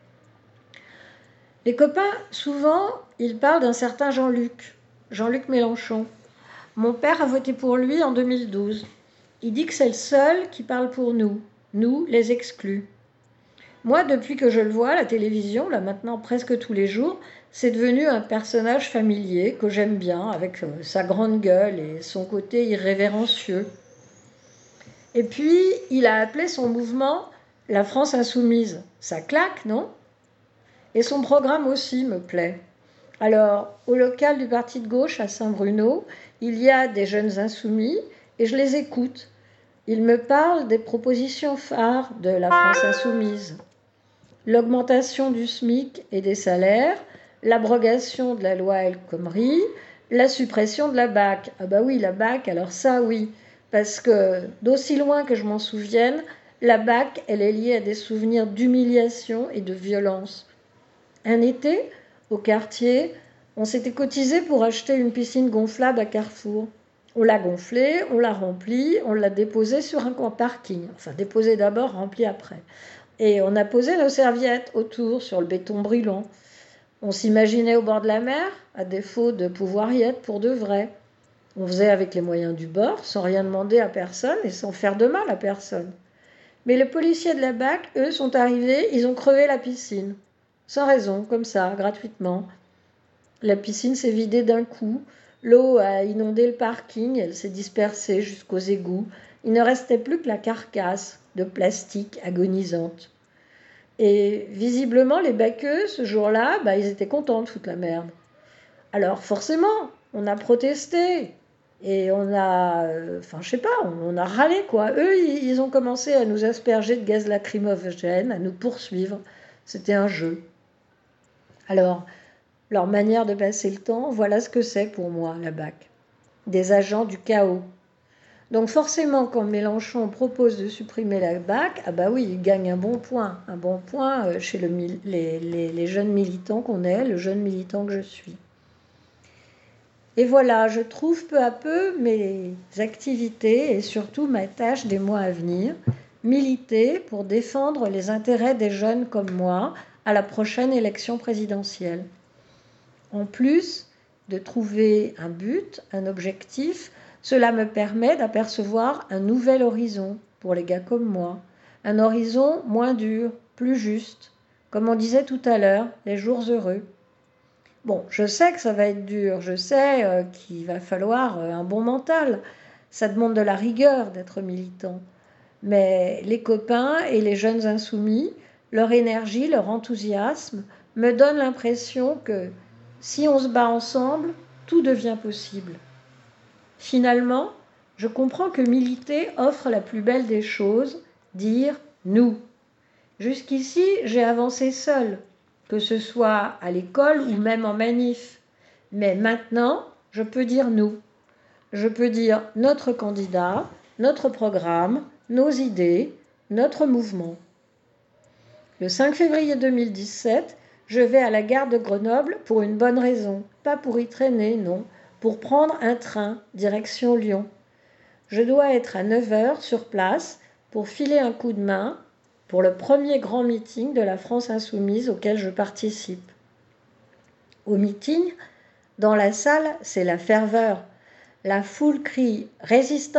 Les copains, souvent, ils parlent d'un certain Jean-Luc, Jean-Luc Mélenchon. Mon père a voté pour lui en deux mille douze. Il dit que c'est le seul qui parle pour nous, nous, les exclus. Moi, depuis que je le vois à la télévision, là maintenant presque tous les jours, c'est devenu un personnage familier que j'aime bien, avec sa grande gueule et son côté irrévérencieux. Et puis, il a appelé son mouvement « La France insoumise ». Ça claque, non ? Et son programme aussi me plaît. Alors, au local du parti de gauche à Saint-Bruno, il y a des jeunes insoumis et je les écoute. Ils me parlent des propositions phares de la France insoumise. L'augmentation du SMIC et des salaires, l'abrogation de la loi El Khomri, la suppression de la B A C. Ah bah oui, la B A C, alors ça oui. parce que d'aussi loin que je m'en souvienne, la B A C, elle est liée à des souvenirs d'humiliation et de violence. Un été, au quartier, on s'était cotisé pour acheter une piscine gonflable à Carrefour. On l'a gonflée, on l'a remplie, on l'a déposée sur un parking. Enfin, déposée d'abord, remplie après. Et on a posé nos serviettes autour, sur le béton brûlant. On s'imaginait au bord de la mer, à défaut de pouvoir y être pour de vrai. On faisait avec les moyens du bord, sans rien demander à personne et sans faire de mal à personne. Mais les policiers de la B A C, eux, sont arrivés, ils ont crevé la piscine. Sans raison, comme ça, gratuitement. La piscine s'est vidée d'un coup. L'eau a inondé le parking, elle s'est dispersée jusqu'aux égouts. Il ne restait plus que la carcasse de plastique agonisante. Et visiblement, les baqueux, ce jour-là, bah, ils étaient contents de foutre la merde. Alors forcément, on a protesté. Et on a, euh, enfin je sais pas, on, on a râlé quoi. Eux, ils, ils ont commencé à nous asperger de gaz lacrymogène, à nous poursuivre. C'était un jeu. Alors, leur manière de passer le temps, voilà ce que c'est pour moi, la B A C. Des agents du chaos. Donc forcément, quand Mélenchon propose de supprimer la B A C, ah bah oui, il gagne un bon point. Un bon point chez le, les, les, les jeunes militants qu'on est, le jeune militant que je suis. Et voilà, je trouve peu à peu mes activités et surtout ma tâche des mois à venir, militer pour défendre les intérêts des jeunes comme moi à la prochaine élection présidentielle. En plus de trouver un but, un objectif, cela me permet d'apercevoir un nouvel horizon pour les gars comme moi, un horizon moins dur, plus juste, comme on disait tout à l'heure, les jours heureux. Bon, je sais que ça va être dur, je sais euh, qu'il va falloir euh, un bon mental. Ça demande de la rigueur d'être militant. Mais les copains et les jeunes insoumis, leur énergie, leur enthousiasme me donnent l'impression que si on se bat ensemble, tout devient possible. Finalement, je comprends que militer offre la plus belle des choses, dire « nous ». Jusqu'ici, j'ai avancé seule, que ce soit à l'école ou même en manif. Mais maintenant, je peux dire nous. Je peux dire notre candidat, notre programme, nos idées, notre mouvement. Le cinq février deux mille dix-sept, je vais à la gare de Grenoble pour une bonne raison. Pas pour y traîner, non. Pour prendre un train, direction Lyon. Je dois être à neuf heures sur place pour filer un coup de main pour le premier grand meeting de la France insoumise auquel je participe. Au meeting, dans la salle, c'est la ferveur. La foule crie « Résistance !»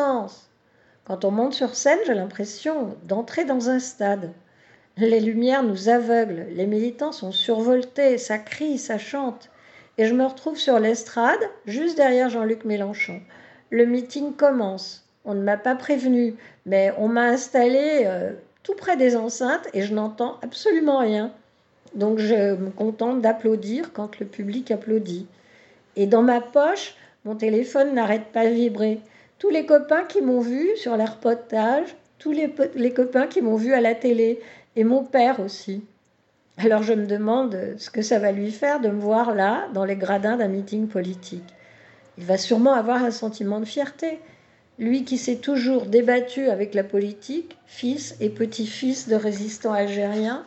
Quand on monte sur scène, j'ai l'impression d'entrer dans un stade. Les lumières nous aveuglent, les militants sont survoltés, ça crie, ça chante. Et je me retrouve sur l'estrade, juste derrière Jean-Luc Mélenchon. Le meeting commence. On ne m'a pas prévenu, mais on m'a installé euh, tout près des enceintes et je n'entends absolument rien. Donc je me contente d'applaudir quand le public applaudit. Et dans ma poche, mon téléphone n'arrête pas de vibrer. Tous les copains qui m'ont vu sur les reportages, tous les, les copains qui m'ont vu à la télé, et mon père aussi. Alors je me demande ce que ça va lui faire de me voir là, dans les gradins d'un meeting politique. Il va sûrement avoir un sentiment de fierté. Lui qui s'est toujours débattu avec la politique, fils et petit-fils de résistants algériens.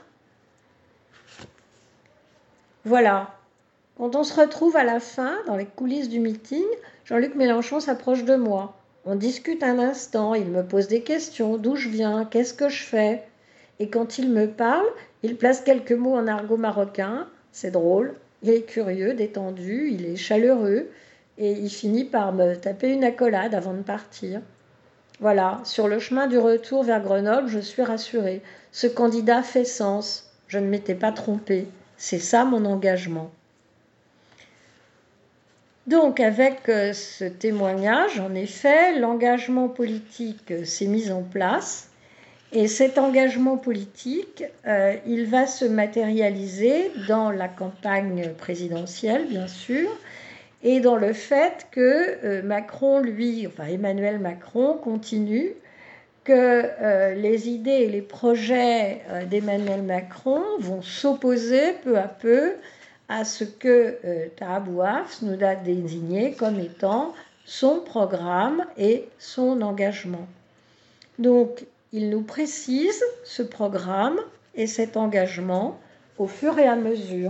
Voilà. Quand on se retrouve à la fin, dans les coulisses du meeting, Jean-Luc Mélenchon s'approche de moi. On discute un instant, il me pose des questions, d'où je viens, qu'est-ce que je fais. Et quand il me parle, il place quelques mots en argot marocain, c'est drôle, il est curieux, détendu, il est chaleureux, et il finit par me taper une accolade avant de partir. Voilà, sur le chemin du retour vers Grenoble, je suis rassurée. Ce candidat fait sens, je ne m'étais pas trompée, c'est ça mon engagement. Donc, avec ce témoignage, en effet, l'engagement politique s'est mis en place. Et cet engagement politique, euh, il va se matérialiser dans la campagne présidentielle, bien sûr, et dans le fait que euh, Macron, lui, enfin Emmanuel Macron, continue, que euh, les idées et les projets euh, d'Emmanuel Macron vont s'opposer peu à peu à ce que euh, Taha Bouafs nous a désigné comme étant son programme et son engagement. Donc, il nous précise ce programme et cet engagement au fur et à mesure.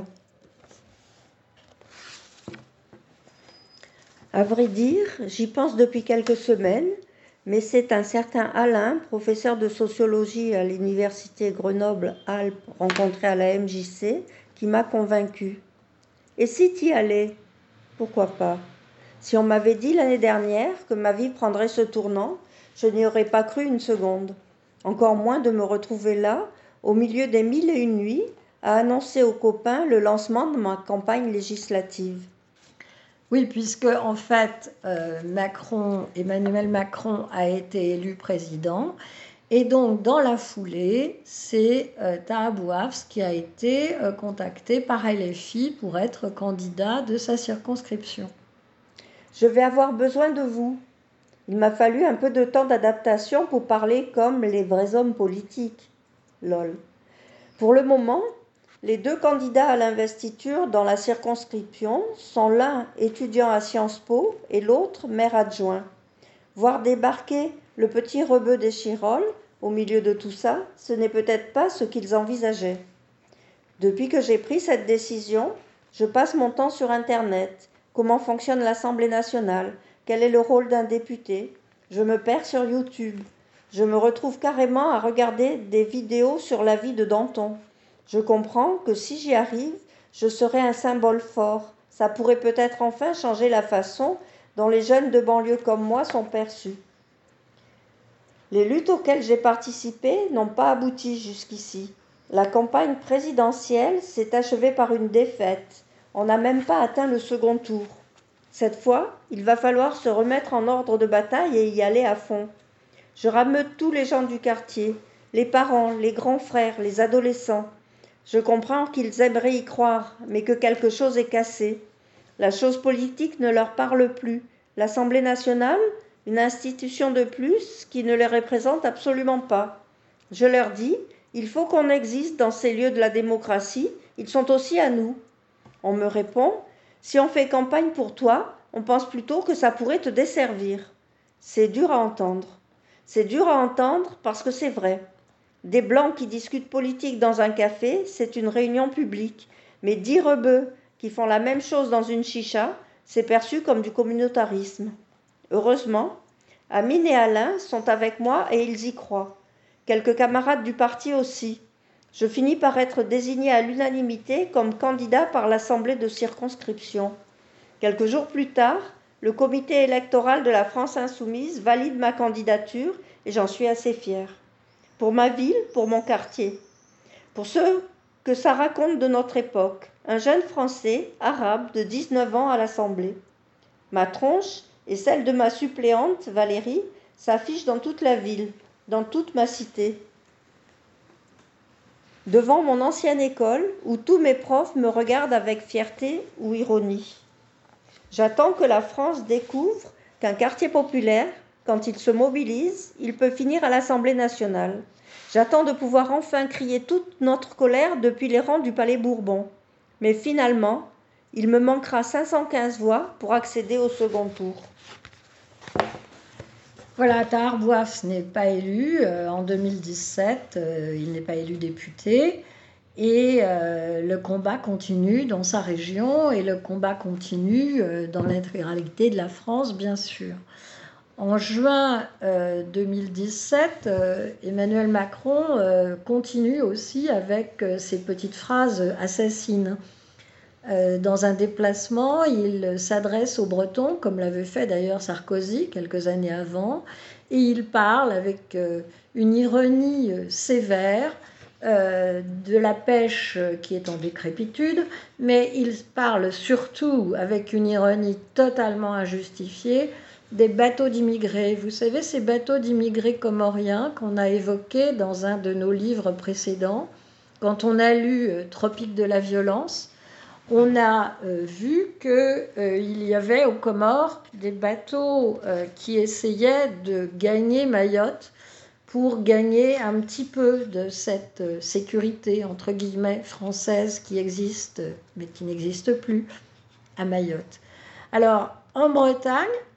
À vrai dire, j'y pense depuis quelques semaines, mais c'est un certain Alain, professeur de sociologie à l'université Grenoble-Alpes, rencontré à la M J C, qui m'a convaincue. Et si t'y allais, pourquoi pas? Si on m'avait dit l'année dernière que ma vie prendrait ce tournant, je n'y aurais pas cru une seconde. Encore moins de me retrouver là, au milieu des mille et une nuits, à annoncer aux copains le lancement de ma campagne législative. Oui, puisque en fait, euh, Macron, Emmanuel Macron a été élu président, et donc dans la foulée, c'est euh, Taha Bouafs qui a été euh, contacté par L F I pour être candidat de sa circonscription. Je vais avoir besoin de vous. Il m'a fallu un peu de temps d'adaptation pour parler comme les vrais hommes politiques. Lol. Pour le moment, les deux candidats à l'investiture dans la circonscription sont l'un étudiant à Sciences Po et l'autre maire adjoint. Voir débarquer le petit rebeu des Chirolles au milieu de tout ça, ce n'est peut-être pas ce qu'ils envisageaient. Depuis que j'ai pris cette décision, je passe mon temps sur Internet. Comment fonctionne l'Assemblée nationale? Quel est le rôle d'un député? Je me perds sur YouTube. Je me retrouve carrément à regarder des vidéos sur la vie de Danton. Je comprends que si j'y arrive, je serai un symbole fort. Ça pourrait peut-être enfin changer la façon dont les jeunes de banlieue comme moi sont perçus. Les luttes auxquelles j'ai participé n'ont pas abouti jusqu'ici. La campagne présidentielle s'est achevée par une défaite. On n'a même pas atteint le second tour. Cette fois, il va falloir se remettre en ordre de bataille et y aller à fond. Je rameute tous les gens du quartier, les parents, les grands frères, les adolescents. Je comprends qu'ils aimeraient y croire, mais que quelque chose est cassé. La chose politique ne leur parle plus. L'Assemblée nationale, une institution de plus qui ne les représente absolument pas. Je leur dis, il faut qu'on existe dans ces lieux de la démocratie, ils sont aussi à nous. On me répond, si on fait campagne pour toi, on pense plutôt que ça pourrait te desservir. C'est dur à entendre. C'est dur à entendre parce que c'est vrai. Des blancs qui discutent politique dans un café, c'est une réunion publique. Mais dix rebeux qui font la même chose dans une chicha, c'est perçu comme du communautarisme. Heureusement, Amine et Alain sont avec moi et ils y croient. Quelques camarades du parti aussi. Je finis par être désigné à l'unanimité comme candidat par l'Assemblée de circonscription. Quelques jours plus tard, le comité électoral de la France Insoumise valide ma candidature et j'en suis assez fière. Pour ma ville, pour mon quartier. Pour ceux que ça raconte de notre époque, un jeune Français, arabe, de dix-neuf ans à l'Assemblée. Ma tronche et celle de ma suppléante, Valérie, s'affichent dans toute la ville, dans toute ma cité. Devant mon ancienne école, où tous mes profs me regardent avec fierté ou ironie. J'attends que la France découvre qu'un quartier populaire, quand il se mobilise, il peut finir à l'Assemblée nationale. J'attends de pouvoir enfin crier toute notre colère depuis les rangs du Palais Bourbon. Mais finalement, il me manquera cinq cent quinze voix pour accéder au second tour. Voilà, Taha Bouafs n'est pas élu. Euh, en deux mille dix-sept, euh, il n'est pas élu député. Et euh, le combat continue dans sa région et le combat continue euh, dans l'intégralité de la France, bien sûr. En juin euh, deux mille dix-sept, euh, Emmanuel Macron euh, continue aussi avec euh, ses petites phrases assassines. Euh, dans un déplacement, il s'adresse aux Bretons, comme l'avait fait d'ailleurs Sarkozy quelques années avant, et il parle avec euh, une ironie euh, sévère euh, de la pêche euh, qui est en décrépitude, mais il parle surtout avec une ironie totalement injustifiée des bateaux d'immigrés. Vous savez, ces bateaux d'immigrés comoriens qu'on a évoqués dans un de nos livres précédents, quand on a lu euh, Tropique de la violence, on a euh, vu qu'il euh, y avait aux Comores des bateaux euh, qui essayaient de gagner Mayotte pour gagner un petit peu de cette euh, sécurité, entre guillemets, française qui existe, mais qui n'existe plus à Mayotte. Alors, en Bretagne,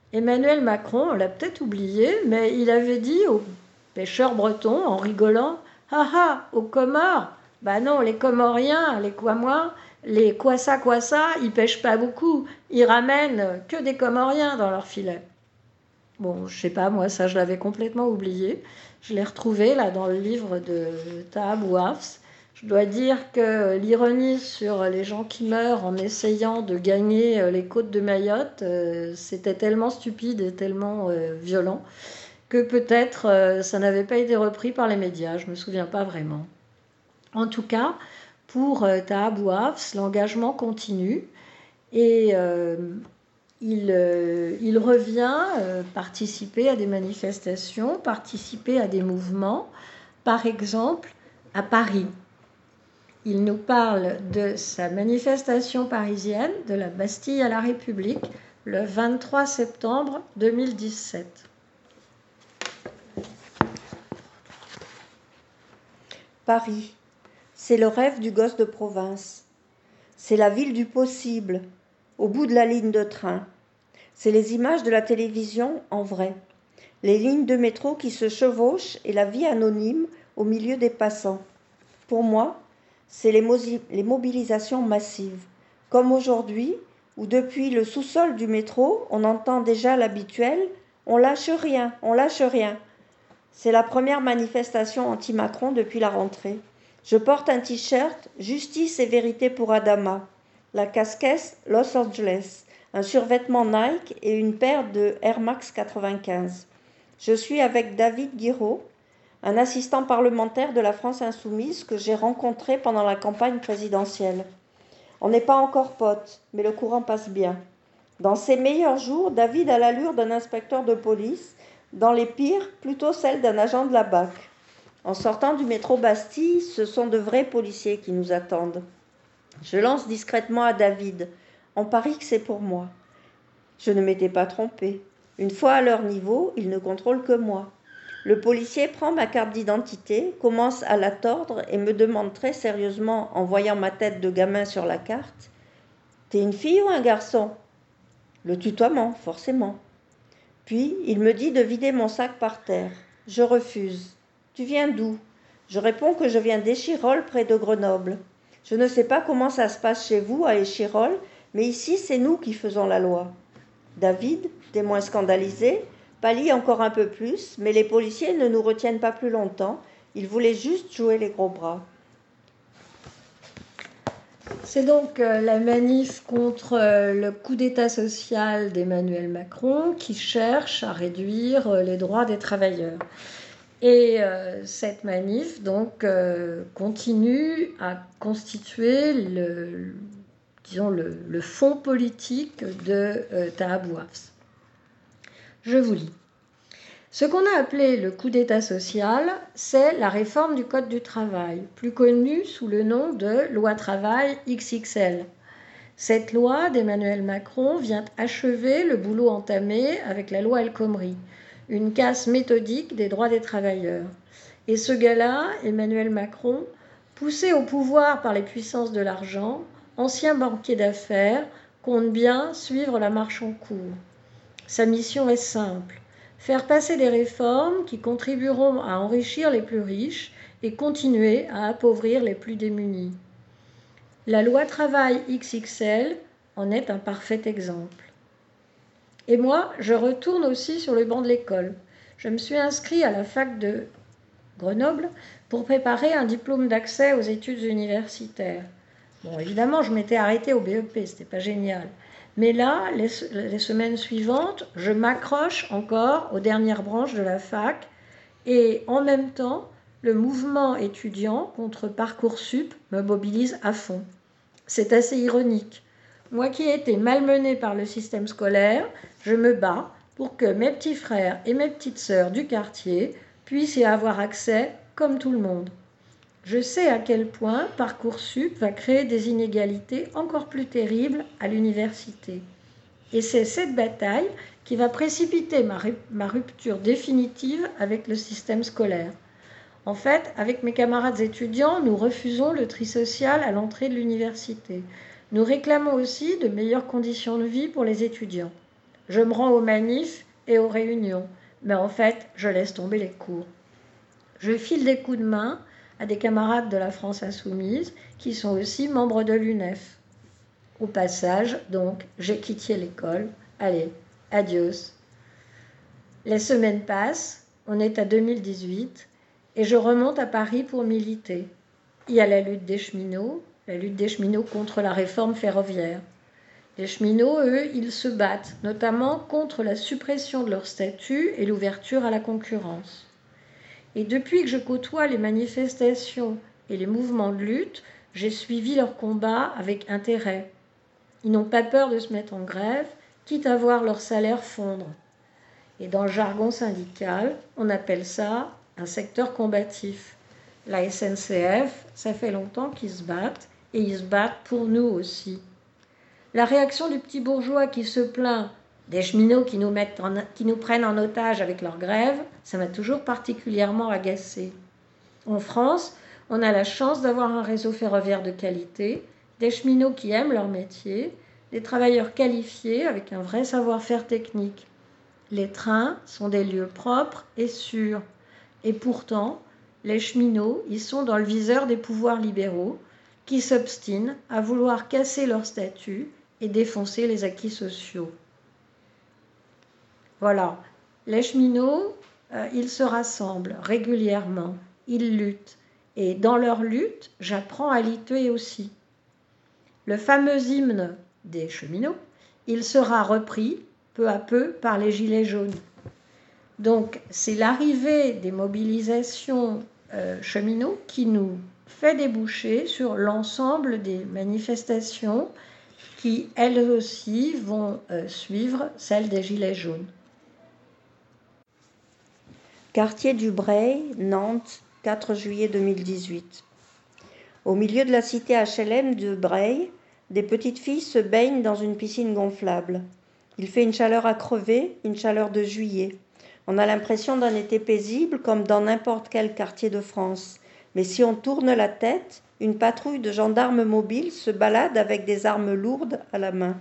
Emmanuel Macron, on l'a peut-être oublié, mais il avait dit aux pêcheurs bretons, en rigolant, « Ah ah, aux Comores, bah non, les Comoriens, les Quamois, les Kwassa Kwassa, ils pêchent pas beaucoup, ils ramènent que des Comoriens dans leur filet. » Bon, je sais pas, moi, ça, je l'avais complètement oublié. Je l'ai retrouvé, là, dans le livre de Taha Bouafs. Je dois dire que l'ironie sur les gens qui meurent en essayant de gagner les côtes de Mayotte, euh, c'était tellement stupide et tellement euh, violent que peut-être euh, ça n'avait pas été repris par les médias. Je ne me souviens pas vraiment. En tout cas, pour euh, Taha Bouafs, l'engagement continue et euh, il, euh, il revient euh, participer à des manifestations, participer à des mouvements, par exemple à Paris. Il nous parle de sa manifestation parisienne de la Bastille à la République le vingt-trois septembre deux mille dix-sept. Paris, c'est le rêve du gosse de province. C'est la ville du possible, au bout de la ligne de train. C'est les images de la télévision en vrai. Les lignes de métro qui se chevauchent et la vie anonyme au milieu des passants. Pour moi, c'est les, mosi- les mobilisations massives, comme aujourd'hui, où depuis le sous-sol du métro, on entend déjà l'habituel « on lâche rien, on lâche rien ». C'est la première manifestation anti-Macron depuis la rentrée. Je porte un t-shirt « Justice et vérité pour Adama », la casquette « Los Angeles », un survêtement Nike et une paire de Air Max quatre-vingt-quinze. Je suis avec David Guiraud, un assistant parlementaire de la France Insoumise que j'ai rencontré pendant la campagne présidentielle. On n'est pas encore potes, mais le courant passe bien. Dans ses meilleurs jours, David a l'allure d'un inspecteur de police, dans les pires, plutôt celle d'un agent de la B A C. En sortant du métro Bastille, ce sont de vrais policiers qui nous attendent. Je lance discrètement à David. On parie que c'est pour moi. Je ne m'étais pas trompée. Une fois à leur niveau, ils ne contrôlent que moi. Le policier prend ma carte d'identité, commence à la tordre et me demande très sérieusement, en voyant ma tête de gamin sur la carte, « T'es une fille ou un garçon ?» Le tutoiement, forcément. Puis, il me dit de vider mon sac par terre. Je refuse. « Tu viens d'où ?» Je réponds que je viens d'Échirolles, près de Grenoble. Je ne sais pas comment ça se passe chez vous, à Échirolles, mais ici, c'est nous qui faisons la loi. David, témoin scandalisé, pâlit encore un peu plus, mais les policiers ne nous retiennent pas plus longtemps. Ils voulaient juste jouer les gros bras. C'est donc euh, la manif contre euh, le coup d'État social d'Emmanuel Macron qui cherche à réduire euh, les droits des travailleurs. Et euh, cette manif donc euh, continue à constituer le, disons le, le fond politique de euh, Taha Bouafs. Je vous lis. Ce qu'on a appelé le coup d'État social, c'est la réforme du Code du travail, plus connue sous le nom de loi travail X X L. Cette loi d'Emmanuel Macron vient achever le boulot entamé avec la loi El Khomri, une casse méthodique des droits des travailleurs. Et ce gars-là, Emmanuel Macron, poussé au pouvoir par les puissances de l'argent, ancien banquier d'affaires, compte bien suivre la marche en cours. Sa mission est simple, faire passer des réformes qui contribueront à enrichir les plus riches et continuer à appauvrir les plus démunis. La loi travail X X L en est un parfait exemple. Et moi, je retourne aussi sur le banc de l'école. Je me suis inscrit à la fac de Grenoble pour préparer un diplôme d'accès aux études universitaires. Bon, évidemment, je m'étais arrêtée au B E P, c'était pas génial. Mais là, les, les semaines suivantes, je m'accroche encore aux dernières branches de la fac et en même temps, le mouvement étudiant contre Parcoursup me mobilise à fond. C'est assez ironique. Moi qui ai été malmenée par le système scolaire, je me bats pour que mes petits frères et mes petites sœurs du quartier puissent y avoir accès comme tout le monde. Je sais à quel point Parcoursup va créer des inégalités encore plus terribles à l'université. Et c'est cette bataille qui va précipiter ma, ma rupture définitive avec le système scolaire. En fait, avec mes camarades étudiants, nous refusons le tri social à l'entrée de l'université. Nous réclamons aussi de meilleures conditions de vie pour les étudiants. Je me rends aux manifs et aux réunions, mais en fait, je laisse tomber les cours. Je file des coups de main à des camarades de la France Insoumise qui sont aussi membres de l'U N E F. Au passage, donc, j'ai quitté l'école. Allez, adios. Les semaines passent, on est à deux mille dix-huit, et je remonte à Paris pour militer. Il y a la lutte des cheminots, la lutte des cheminots contre la réforme ferroviaire. Les cheminots, eux, ils se battent, notamment contre la suppression de leur statut et l'ouverture à la concurrence. Et depuis que je côtoie les manifestations et les mouvements de lutte, j'ai suivi leurs combats avec intérêt. Ils n'ont pas peur de se mettre en grève, quitte à voir leur salaire fondre. Et dans le jargon syndical, on appelle ça un secteur combatif. La S N C F, ça fait longtemps qu'ils se battent, et ils se battent pour nous aussi. La réaction du petit bourgeois qui se plaint des cheminots qui nous, mettent en, qui nous prennent en otage avec leur grève, ça m'a toujours particulièrement agacée. En France, on a la chance d'avoir un réseau ferroviaire de qualité, des cheminots qui aiment leur métier, des travailleurs qualifiés avec un vrai savoir-faire technique. Les trains sont des lieux propres et sûrs. Et pourtant, les cheminots, ils sont dans le viseur des pouvoirs libéraux qui s'obstinent à vouloir casser leur statut et défoncer les acquis sociaux. Voilà, les cheminots, euh, ils se rassemblent régulièrement, ils luttent. Et dans leur lutte, j'apprends à lutter aussi. Le fameux hymne des cheminots, il sera repris peu à peu par les Gilets jaunes. Donc, c'est l'arrivée des mobilisations euh, cheminots qui nous fait déboucher sur l'ensemble des manifestations qui, elles aussi, vont euh, suivre celles des Gilets jaunes. Quartier du Breil, Nantes, quatre juillet deux mille dix-huit. Au milieu de la cité H L M de Breil, des petites filles se baignent dans une piscine gonflable. Il fait une chaleur à crever, une chaleur de juillet. On a l'impression d'un été paisible comme dans n'importe quel quartier de France. Mais si on tourne la tête, une patrouille de gendarmes mobiles se balade avec des armes lourdes à la main.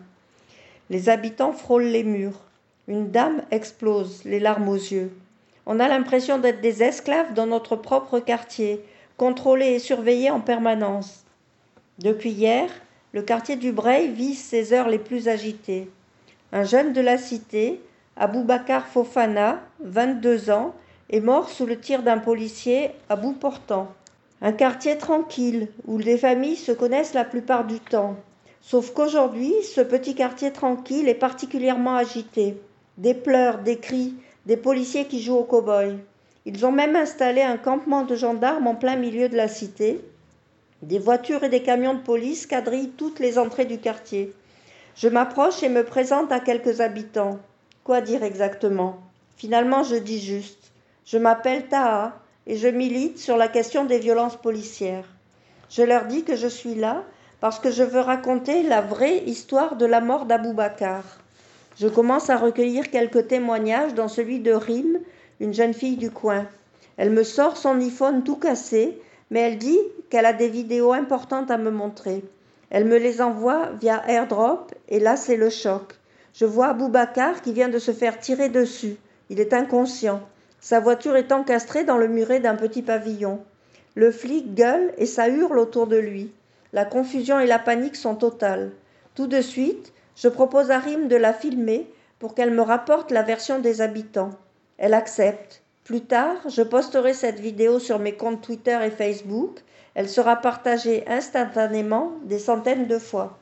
Les habitants frôlent les murs. Une dame explose, les larmes aux yeux. On a l'impression d'être des esclaves dans notre propre quartier, contrôlés et surveillés en permanence. Depuis hier, le quartier du Breil vit ses heures les plus agitées. Un jeune de la cité, Aboubacar Fofana, vingt-deux ans, est mort sous le tir d'un policier à bout portant. Un quartier tranquille, où les familles se connaissent la plupart du temps. Sauf qu'aujourd'hui, ce petit quartier tranquille est particulièrement agité. Des pleurs, des cris, des policiers qui jouent aux cow-boys. Ils ont même installé un campement de gendarmes en plein milieu de la cité. Des voitures et des camions de police quadrillent toutes les entrées du quartier. Je m'approche et me présente à quelques habitants. Quoi dire exactement ? Finalement, je dis juste. Je m'appelle Taha et je milite sur la question des violences policières. Je leur dis que je suis là parce que je veux raconter la vraie histoire de la mort d'Aboubacar. Je commence à recueillir quelques témoignages, dont celui de Rim, une jeune fille du coin. Elle me sort son iPhone tout cassé, mais elle dit qu'elle a des vidéos importantes à me montrer. Elle me les envoie via AirDrop, et là c'est le choc. Je vois Aboubacar qui vient de se faire tirer dessus. Il est inconscient. Sa voiture est encastrée dans le muret d'un petit pavillon. Le flic gueule et ça hurle autour de lui. La confusion et la panique sont totales. Tout de suite, je propose à Rim de la filmer pour qu'elle me rapporte la version des habitants. Elle accepte. Plus tard, je posterai cette vidéo sur mes comptes Twitter et Facebook. Elle sera partagée instantanément des centaines de fois.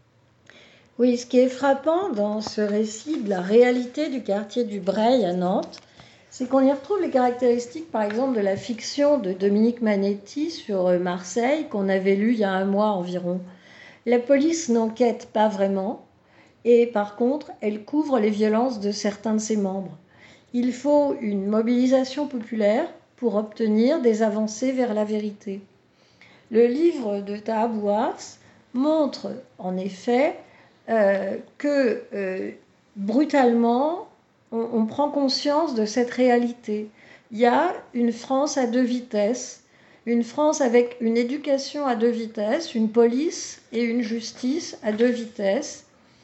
Oui, ce qui est frappant dans ce récit de la réalité du quartier du Breil à Nantes, c'est qu'on y retrouve les caractéristiques, par exemple, de la fiction de Dominique Manetti sur Marseille, qu'on avait lu il y a un mois environ. La police n'enquête pas vraiment, et par contre, elle couvre les violences de certains de ses membres. Il faut une mobilisation populaire pour obtenir des avancées vers la vérité. Le livre de Taha Bouars montre en effet euh, que euh, brutalement, on, on prend conscience de cette réalité. Il y a une France à deux vitesses, une France avec une éducation à deux vitesses, une police et une justice à deux vitesses.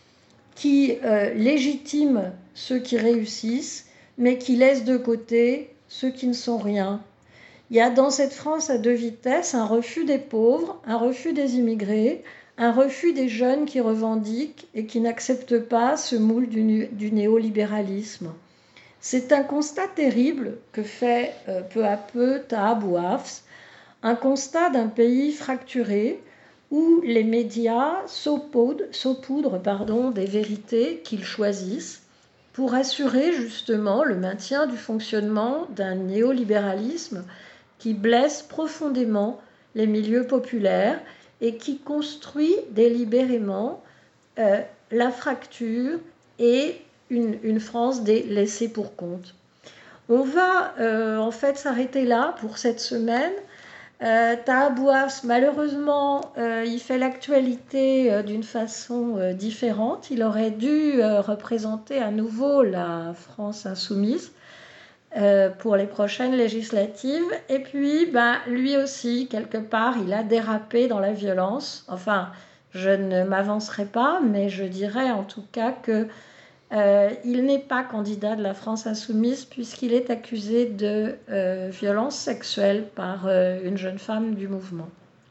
qui euh, légitime ceux qui réussissent, mais qui laisse de côté ceux qui ne sont rien. Il y a dans cette France à deux vitesses un refus des pauvres, un refus des immigrés, un refus des jeunes qui revendiquent et qui n'acceptent pas ce moule du, du néolibéralisme. C'est un constat terrible que fait euh, peu à peu Taha Bouafs, un constat d'un pays fracturé où les médias saupoudrent, saupoudrent pardon, des vérités qu'ils choisissent pour assurer justement le maintien du fonctionnement d'un néolibéralisme qui blesse profondément les milieux populaires et qui construit délibérément euh, la fracture et une, une France laissée pour compte. On va euh, en fait s'arrêter là pour cette semaine. Euh, Taha Bouafs, malheureusement, euh, il fait l'actualité euh, d'une façon euh, différente. Il aurait dû euh, représenter à nouveau la France insoumise euh, pour les prochaines législatives. Et puis, ben, lui aussi, quelque part, il a dérapé dans la violence. Enfin, je ne m'avancerai pas, mais je dirais en tout cas que Euh, il n'est pas candidat de la France insoumise puisqu'il est accusé de euh, violence sexuelle par euh, une jeune femme du mouvement.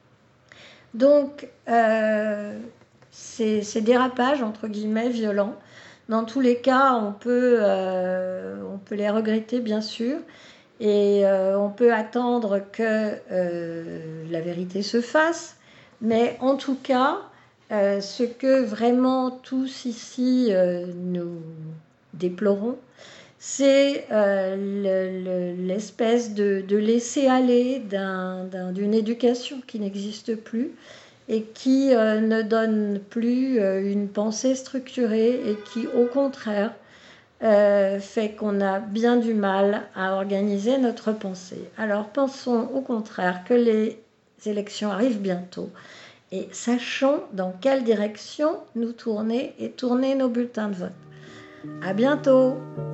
Donc, euh, ces, ces dérapages, entre guillemets, violents, dans tous les cas, on peut, euh, on peut les regretter, bien sûr, et euh, on peut attendre que euh, la vérité se fasse, mais en tout cas, Euh, ce que vraiment tous ici euh, nous déplorons, c'est euh, le, le, l'espèce de, de laisser-aller d'un, d'un, d'une éducation qui n'existe plus et qui euh, ne donne plus euh, une pensée structurée et qui, au contraire, euh, fait qu'on a bien du mal à organiser notre pensée. Alors pensons au contraire que les élections arrivent bientôt. Et sachons dans quelle direction nous tourner et tourner nos bulletins de vote. À bientôt!